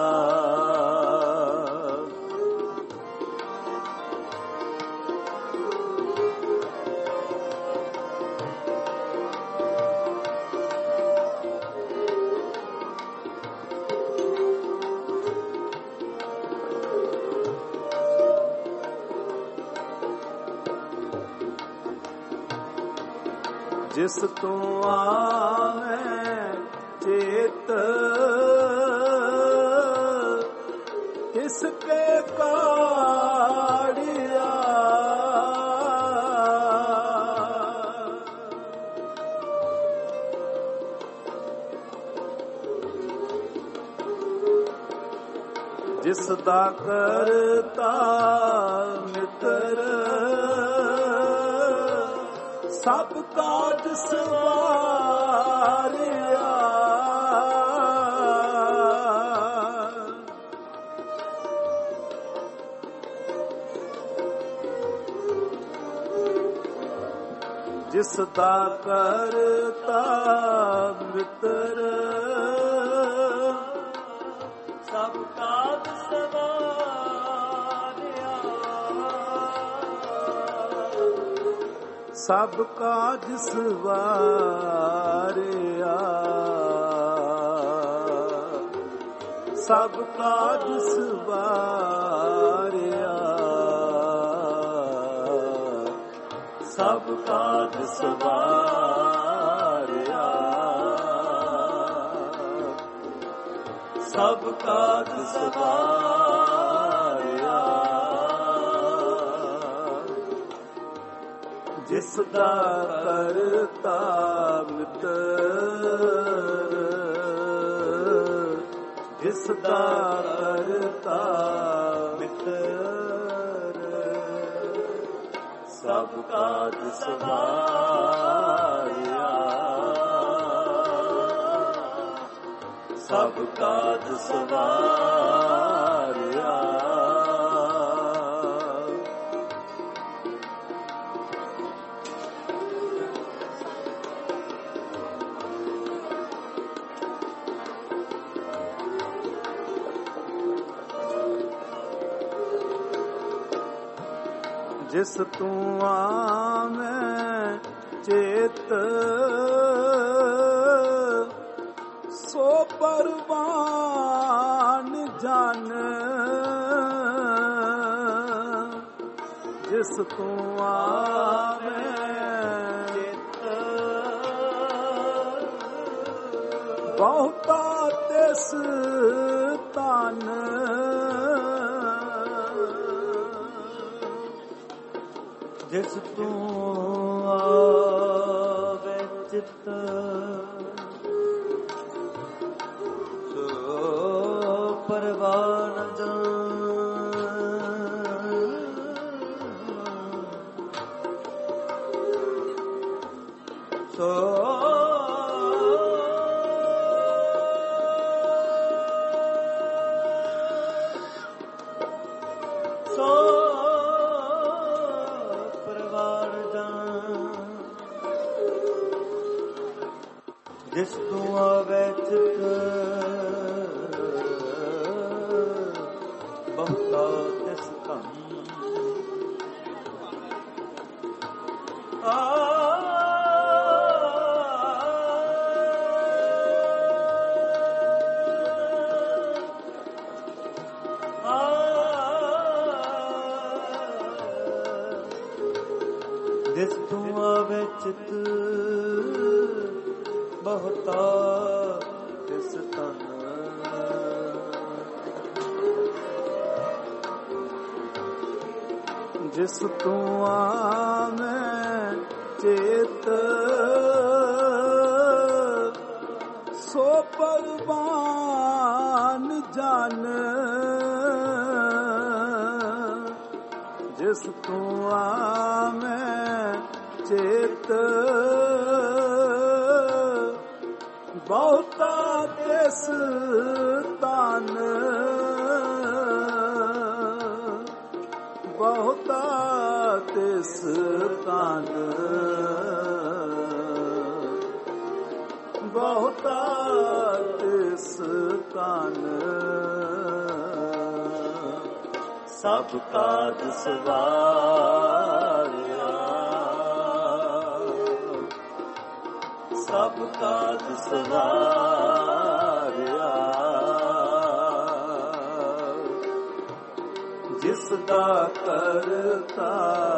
ਜਿਸ ਤੂੰ ਆਵੇਂ ਚੇਤ ਤਿਸ ਕੇ ਕਾੜਿਆ ਜਿਸ ਦਾ ਕਰਤਾ ਮਿੱਤਰ ਸਭ ਕਾਜ ਸਵਾਰਿਆ ਜਿਸ ਦਾ ਕਰਤਾ ਮਿੱਤਰ ਸਭ ਕਾਜ ਸਵਾਰਿਆ ਸਭ ਕਾਜ ਸਵਾਰਿਆ ਸਭ ਕਾਜ ਸਵਾਰਿਆ ਸਭ ਕਾਜ ਸਵਾਰਿਆ ਸਭ ਕਾਜ ਸਵਾਰਿਆ ਜਿਸ ਦਾ ਕਰਤਾ ਮਿੱਤਰ ਜਿਸ ਦਾ ਕਰਤਾ ਮਿੱਤਰ ਸਭ ਕਾਜ ਸਵਾਰਿਆ ਸਭ ਕਾਜ ਸਵਾਰਿਆ ਜਿਸ ਤੂੰ ਆਵੇਂ ਚੇਤ ਸੋ ਪਰਵਾਨ ਜਨ ਜਿਸ ਤੂੰ ਆਵੇਂ ਚੇਤ ਬਹੁਤਾ ਤਿਸ ਤਨ ਜਿਸ ਤੂੰ ਆਵੇ ਚਿਤ ਸੋ ਪਰਵਾਨ ਜਾਨ ਸੋ ਸੋ ਪਰਵਾਨ ਆਵੇ ਚਿਤ ਬਹੁਤਾ ਤਿਸ ਧਨ ਆ ਜਿਸ ਤੂੰ ਆਵੇ ਚਿਤ ਬਹੁਤਾ ਤਿਸ ਧਨ ਜਿਸ ਤੂੰ ਆਵੇਂ ਚੇਤ ਸੋ ਪਰਵਾਨ ਜਨ ਜਿਸ ਤੂੰ ਆਵੇਂ ਚੇਤ ਬਹੁਤਾ ਤਿਸ ਧਨ ਬਹੁਤਾ ਤਿਸ ਧਨ ਬਹੁਤਾ ਤਿਸ ਧਨ ਸਭ ਕਾਜ ਸਵਾਰਿਆ ਸਭ ਕਾਜ ਸਵਾਰਿਆ ਜਿਸ ਦਾ ਕਰਤਾ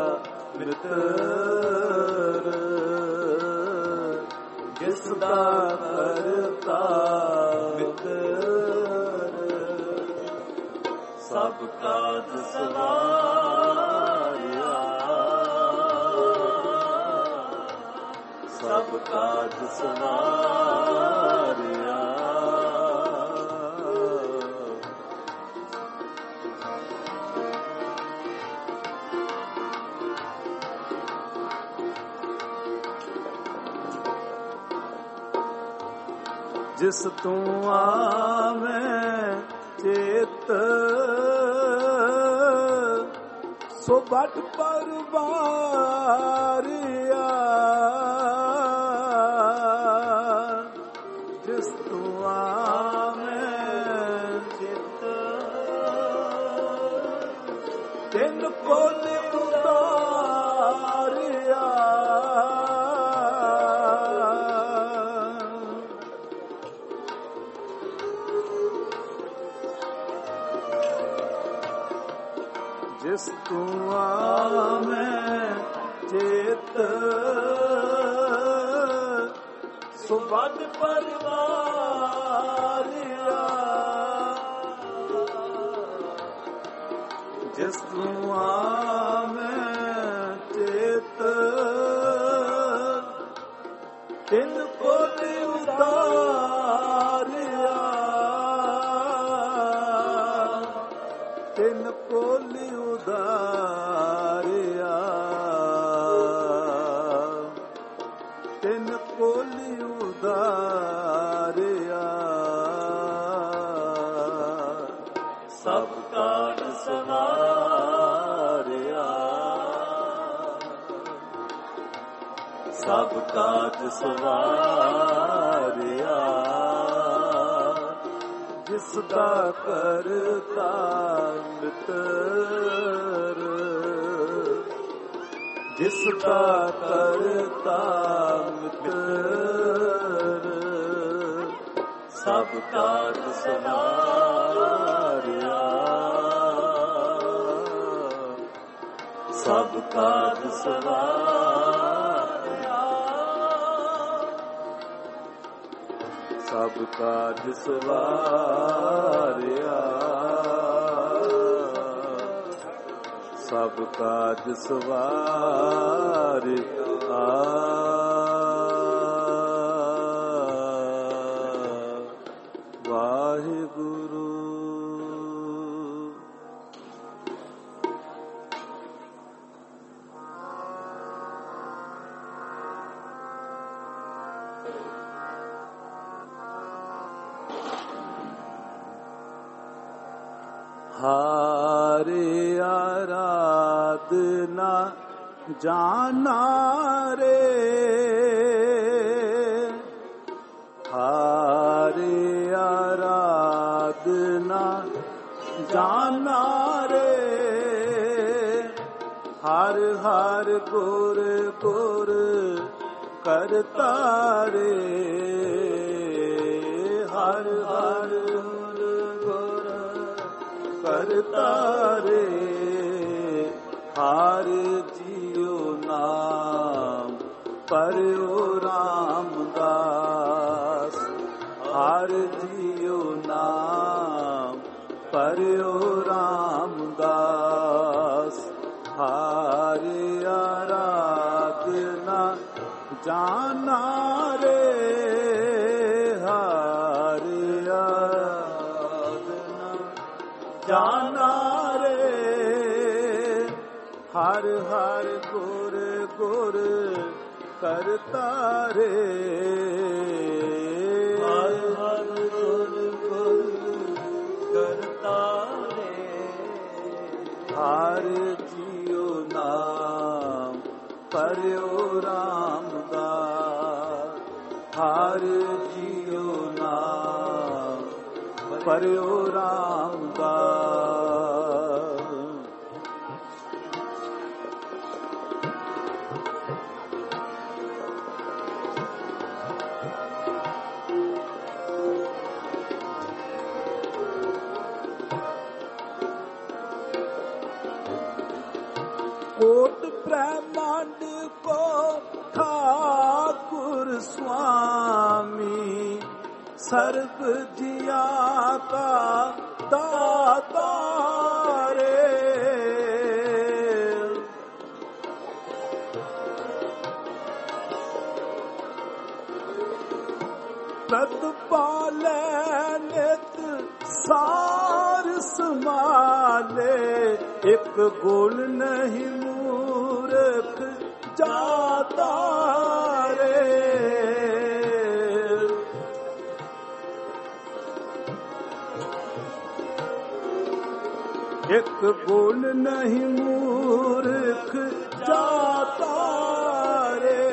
ਮਿੱਤਰ ਜਿਸ ਦਾ ਕਰਤਾ ਮਿੱਤਰ ਸਭ ਕਾਜ ਸਵਾਰਿਆ ਸਭ ਕਾਜ ਸਵਾਰਿਆ ਜਿਸ ਤੂੰ ਆਵੇਂ ਚੇਤ ਸੋ ਬਟ ਪਰਵਾਰਿਆ ਜਿਸ ਤੂੰ ਆਵੇਂ ਚੇਤ ਤਿੰਨ ਕੋਲ ਉਤਾਰਿਆ ਜਿਸ ਤੂੰ ਆਵੇਂ ਚੇਤ ਸੋ ਬਟ ਪਰਵਾਰਿਆ ਜਿਸ ਤੂੰ ਆਵੇਂ ਚੇਤ ਤਿੰਨ ਕੋਲ ਉਤਾਰਿਆ ਤਿੰਨ ਕੋਲ ਉਦਾਰਿਆ ਤਿੰਨ ਕੋਲ ਉਦਾਰਿਆ ਸਭ ਕਾਜ ਸਵਾਰਿਆ ਸਭ ਕਾਜ ਸਵਾਰਿਆ ਜਿਸ ਦਾ ਕਰਤਾ ਮਿੱਤਰ ਜਿਸ ਦਾ ਕਰਤਾ ਮਿੱਤਰ ਸਭ ਕਾਜ ਸਵਾਰਿਆ ਸਭ ਕਾਜ ਸਵਾਰਿਆ ਸਭ ਕਾਜ ਸਵਾਰਿਆ ਸਭ ਕਾਜ ਸਵਾਰਿਆ ਵਾਹਿਗੁਰੂ ਹਾਰੇ ਆਰਾਧਨਾ ਜਾਣਾ ਰੇ ਹਾਰੇ ਆਰਾਧਨਾ ਜਾਨਾ ਰੇ ਹਰ ਹਰ ਗੁਰ ਗੁਰ ਕਰਤਾ ਰੇ ਹਰ ਹਰ ਗੁਰ ਕਰਤਾ ਰੇ ਹਰ ਜੀਉ ਨਾਮ ਪਰਿਉ ਰਾਮਦਾਸ ਹਰ ਜੀਉ ਨਾਮ ਪਰਿਉ ਰਾਮਦਾਸ ਹਾਰੇ ਆਰਾਧਨਾ ਜਾਨਾ ਰੇ ਹਾਰੇ ਆਰਾਧਨਾ ਜਾਨਾ ਰੇ ਹਰ ਹਰ ਗੁਰ ਗੁਰ ਕਰਤਾ ਰੇ ਹਰ ਹਰ ਗੁਰ ਗੁਰ ਕਰਤਾ ਰੇ ਹਰ ਜੀਉ ਨਾਮ ਪਰਿਉ ਰਾਮਦਾਸ ਹਰ ਜੀਉ ਨਾਮ ਪਰਿਉ ਰਾਮਦਾਸ ਕੋਟ ਬ੍ਰਹਮੰਡ ਕੋ ਠਾਕੁਰ ਸੁਆਮੀ ਸਰਬ ਜੀਆ ਕਾ ਦਾਤਾ ਰੇ ਪ੍ਰਤਪਾਲੈ ਨਿਤ ਸਾਰ ਸਮਾਲੇ ਇੱਕ ਗੁਣ ਨਹੀਂ ਮੂਰਖ ਜਾਤਾ ਰੇ ਇੱਕ ਗੁਣ ਨਹੀਂ ਮੂਰਖ ਜਾਤਾ ਰੇ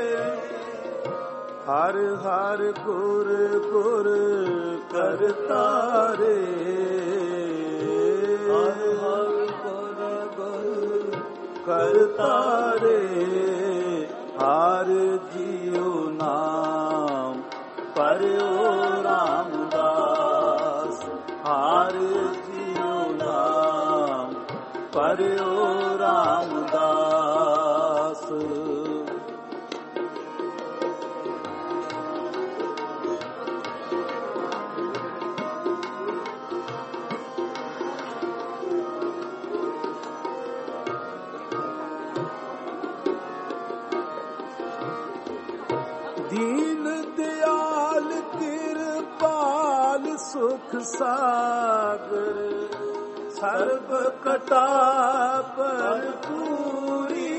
ਹਰ ਹਰ ਗੁਰ ਗੁਰ ਕਰਤਾ ਰੇ ਹਰ ਹਰ ਗੁਰ ਗੁਰ ਕਰਤਾ ਰੇ ਹਰ ਜੀਉ ਨਾਮ ਪਰਿਉ ਰਾਮਦਾਸ ਹਰ ਜੀਉ ਨਾਮ ਪਰਿਉ ਰਾਮਦਾਸ ਦੀਨ ਦਿਆਲ ਕਿਰਪਾਲ ਸੁਖ ਸਾਗਰ ਸਰਬ ਕਟਾ ਭਰਪੂਰੀ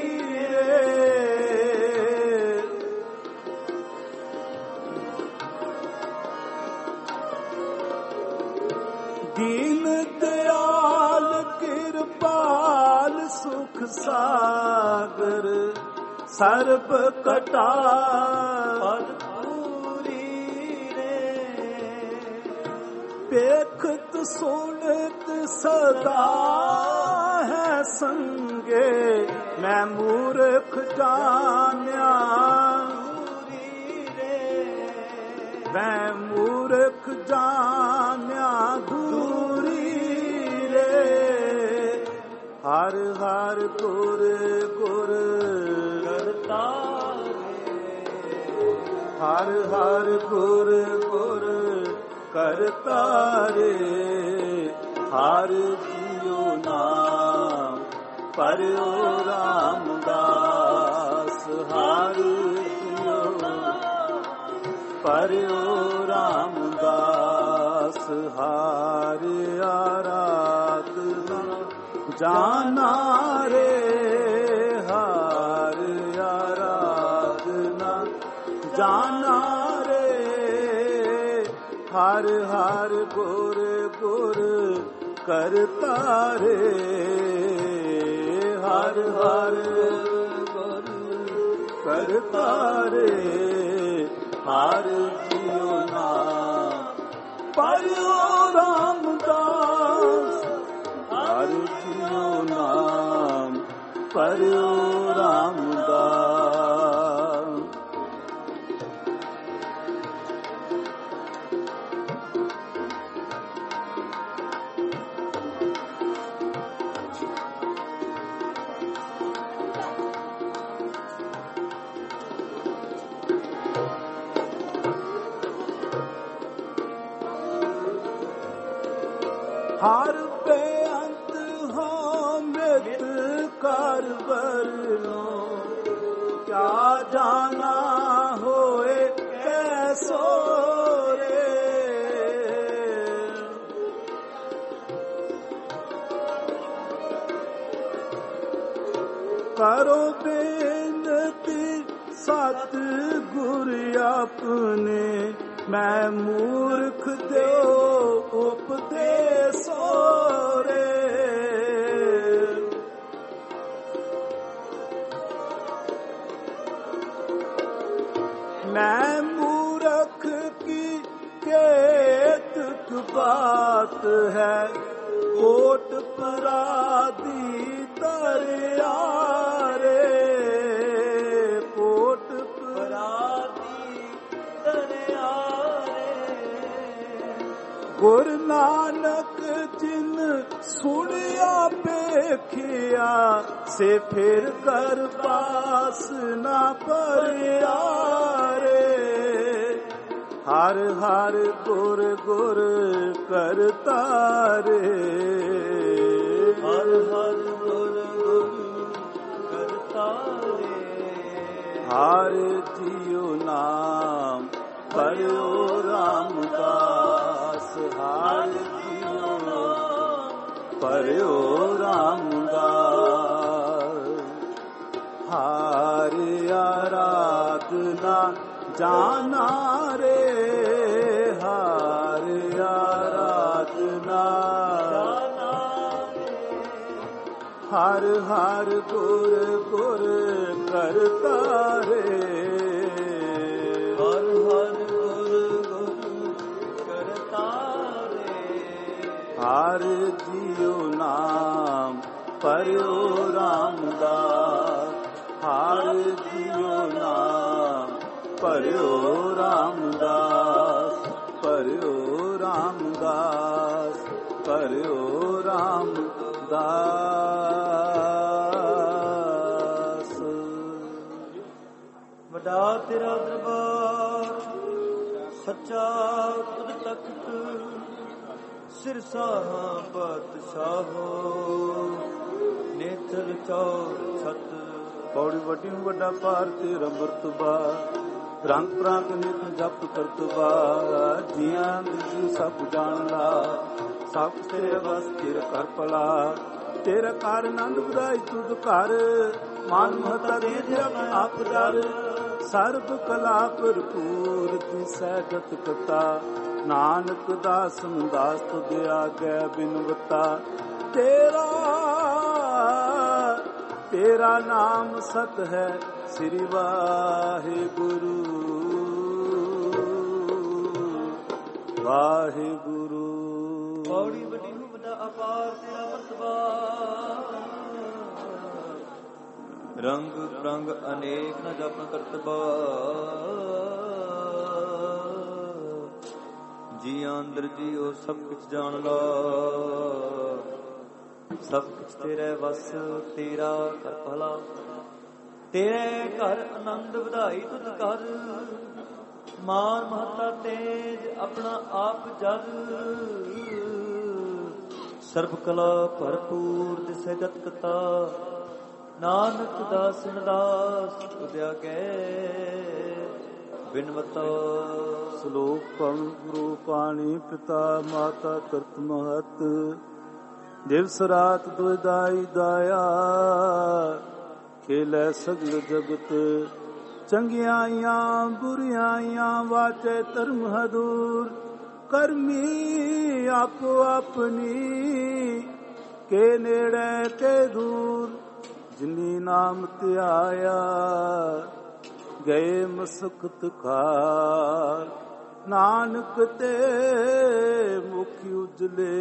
ਦੀਨ ਦਿਆਲ ਕਿਰਪਾਲ ਸੁਖ ਸਾਗਰ ਸਰਬ ਕਟਾ ਭਰਪੂਰੀ ਰੇ ਦੇਖਤ ਸੁਣਤ ਸਦਾ ਹੈ ਸੰਗੇ ਮੈਂ ਮੂਰਖ ਜਾਣਿਆ ਮੈਂ ਮੂਰਖ ਜਾਣਿਆ ਦੂਰੀ ਰੇ ਹਰ ਹਰ ਗੁਰ ਗੁਰ ਕਰਤਾ ਹਰ ਹਰ ਗੁਰ ਗੁਰ ਕਰਤਾ ਰੇ ਹਰ ਜੀਉ ਨਾਮ ਪਰਿਉ ਰਾਮਦਾਸ ਹਰ ਜੀਉ ਪਰਿਉ ਰਾਮਦਾਸ ਹਰ ਆਰਾਧਨਾ ਜਾਨਾ ਰੇ ਹਰ ਆਰਾਧਨਾ ਜਾਨਾ ਰੇ ਹਰ ਹਰ ਗੁਰ ਗੁਰ ਕਰਤਾ ਰੇ ਹਰ ਹਰ ਗੁਰ ਕਰਤਾ ਰੇ ਹਰ ਜੀਉ ਨਾਮ ਪਰਿਓ ਰਾਮਦਾਸ ਹਰ ਜਿਉ ਨਾਮ ਪਰਿਓ ਰਾਮਦਾਸ। ਹਰ ਬੇਅੰਤ ਹੋ ਮਿਤ ਕਰ ਵਰਨੋ ਕਿਆ ਜਾਣਾ ਹੋਏ ਕੈਸੋ ਰੇ। ਕਰੋ ਬੇਨਤੀ ਸਤ ਗੁਰ ਆਪਣੇ ਮੈਂ ਮੂਰਖ ਦਿਓ ਉਪਦੇਸੋ ਰੇ। ਮੈਂ ਮੂਰਖ ਕੀ ਕੇਤਕ ਬਾਤ ਹੈ ਕੋਟ ਪਰਾਦੀ ਤਰਿਆ ਰੇ। ਕੋਟ ਪਰਾਦੀ ਤਰਿਆ ਗੁਰ ਨਾਨਕ ਜਿਨ ਸੁਣਿਆ ਵੇਖਿਆ ਸੇ ਫਿਰ ਕਰ ਪਾਸ ਨਾ ਪਰਿਆ ਰੇ। ਹਰ ਹਰ ਗੁਰ ਗੁਰ ਕਰਤਾ ਰੇ। ਹਰ ਹਰ ਗੁਰ ਗੁਰ ਕਰਤਾ ਰੇ। ਹਰ ਜਿਉ ਨਾਮ ਪਰਿਓ ਰਾਮਦਾਸ ਹਰ ਜਿਉ ਨਾਮ ਪਰਿਓ ਰਾਮਦਾਸ। ਹਰ ਆਰਾਧਨਾ ਜਾਨਾ ਰੇ। ਹਰ ਆਰਾਧਨਾ ਜਾਨਾ ਰੇ। ਹਰ ਹਰ ਗੁਰ ਗੁਰ ਕਰਤਾ ਰੇ। ਹਰ ਹਰ ਹਰ ਜਿਉ ਨਾਮ ਪਰਿਓ ਰਾਮਦਾਸ। ਹਰ ਜਿਉ ਨਾਮ ਪਰਿਓ ਰਾਮਦਾਸ। ਪਰਿਓ ਰਾਮਦਾਸ ਪਰਿਓ ਰਾਮਦਾਸ। ਵੱਡਾ ਤੇਰਾ ਦਰਬਾਰ ਸੱਚਾ ਤੁਧ ਤਖਤ ਸਿਰਸਾ ਬਾਦਸ਼ਾਹੋ ਨੇਤਰ ਚੌਰ ਛਤ। ਪੌੜੀ ਵੱਡੀ ਨੂੰ ਵੱਡਾ ਪਾਰ ਤੇਰਾ ਮਰਤਬਾ ਰੰਗ ਪ੍ਰਾਂਗ ਨਿਤ ਜਪ ਕਰਤਬਾ। ਜੀਆਂ ਦੀ ਸਭ ਜਾਣਦਾ ਸਭ ਤੇਰੇ ਵਸ ਤੇਰੇ ਕਰ ਭਲਾ। ਤੇਰਾ ਘਰ ਆਨੰਦ ਵਧਾਈ ਤੁਧ ਘਰ ਮਨ ਮਹਤਾ ਦੇ ਦੇ ਆਪ ਡਰ। ਸਰਬ ਕਲਾ ਭਰਪੂਰ ਤਿਸੈ ਗਤ ਕਤਾ ਨਾਨਕ ਦਾਸਨ ਦਾਸ ਤੁਧ ਆਗੈ ਬਿਨਵਤਾ। ਤੇਰਾ ਤੇਰਾ ਨਾਮ ਸਤ ਹੈ ਸ੍ਰੀ ਵਾਹਿਗੁਰੂ ਵਾਹਿਗੁਰੂ। ਪੌੜੀ ਵੱਡੀ ਨੂੰ ਵੱਡਾ ਅਪਾਰ ਤੇਰਾ ਮਰਤਬਾ ਰੰਗ ਰੰਗ ਅਨੇਕ ਨ ਜਪਨ ਕਰਤਬਾ। ਜੀ ਅੰਦਰ ਜੀਓ ਸਭ ਕੁਛ ਜਾਣ ਲਾ ਸਭ ਕੁਛ ਤੇਰੇ ਵਸ ਤੇਰਾ ਕਰ ਭਲਾ। ਤੇਰੇ ਘਰ ਆਨੰਦ ਵਧਾਈ ਤੁਧ ਕਰ ਮਾਨ ਮਹਤਾ ਤੇਜ ਆਪਣਾ ਆਪ ਜਗ। ਸਰਬ ਕਲਾ ਭਰਪੂਰ ਦਿਸੈ ਗਤ ਕਤਾ ਨਾਨਕ ਦਾਸਨ ਦਾਸ ਤੁਧ ਆਗੈ ਬਿਨਵਤਾ। ਸ਼ਲੋਕ ਪਵਨ ਗੁਰੂ ਪਾਣੀ ਪਿਤਾ ਮਾਤਾ ਕਰਤ ਮਹਤ ਦਿਵਸ ਰਾਤ ਦੁਇਦਾਈ ਦਾਇਆ ਖੇਲੇ ਸਗਲ ਜਗਤ। ਚੰਗਿਆਈਆਂ ਬੁਰਿਆਈਆਂ ਵਾਚੇ ਧਰਮ ਹਦੂਰ ਕਰਮੀ ਆਪੋ ਆਪਣੀ ਕੇ ਨੇੜੇ ਕੇ ਦੂਰ। ਜਿਨੀ ਨਾਮ ਧਿਆਇਆ ਗਏ ਮਸਕਤ ਖਾਰ ਨਾਨਕ ਤੇ ਮੁਖ ਉਜਲੇ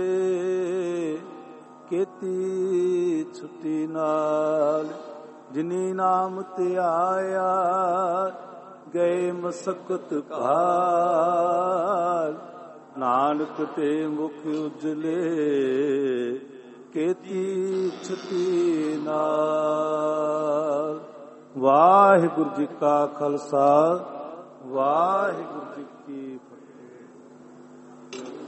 ਕੀਤੀ ਛੁੱਟੀ ਨਾਲ। ਜਿਨੀ ਨਾਮ ਤੇ ਆਇਆ ਗਏ ਮਸਕਤ ਭਾਲ। ਨਾਨਕ ਤੇ ਮੁਖ ਉਜਲੇ ਕੀਤੀ ਛੁੱਟੀ ਨਾਲ। ਵਾਹਿਗੁਰੂ ਜੀ ਕਾ ਖਾਲਸਾ ਵਾਹਿਗੁਰੂ ਜੀ ਕੀ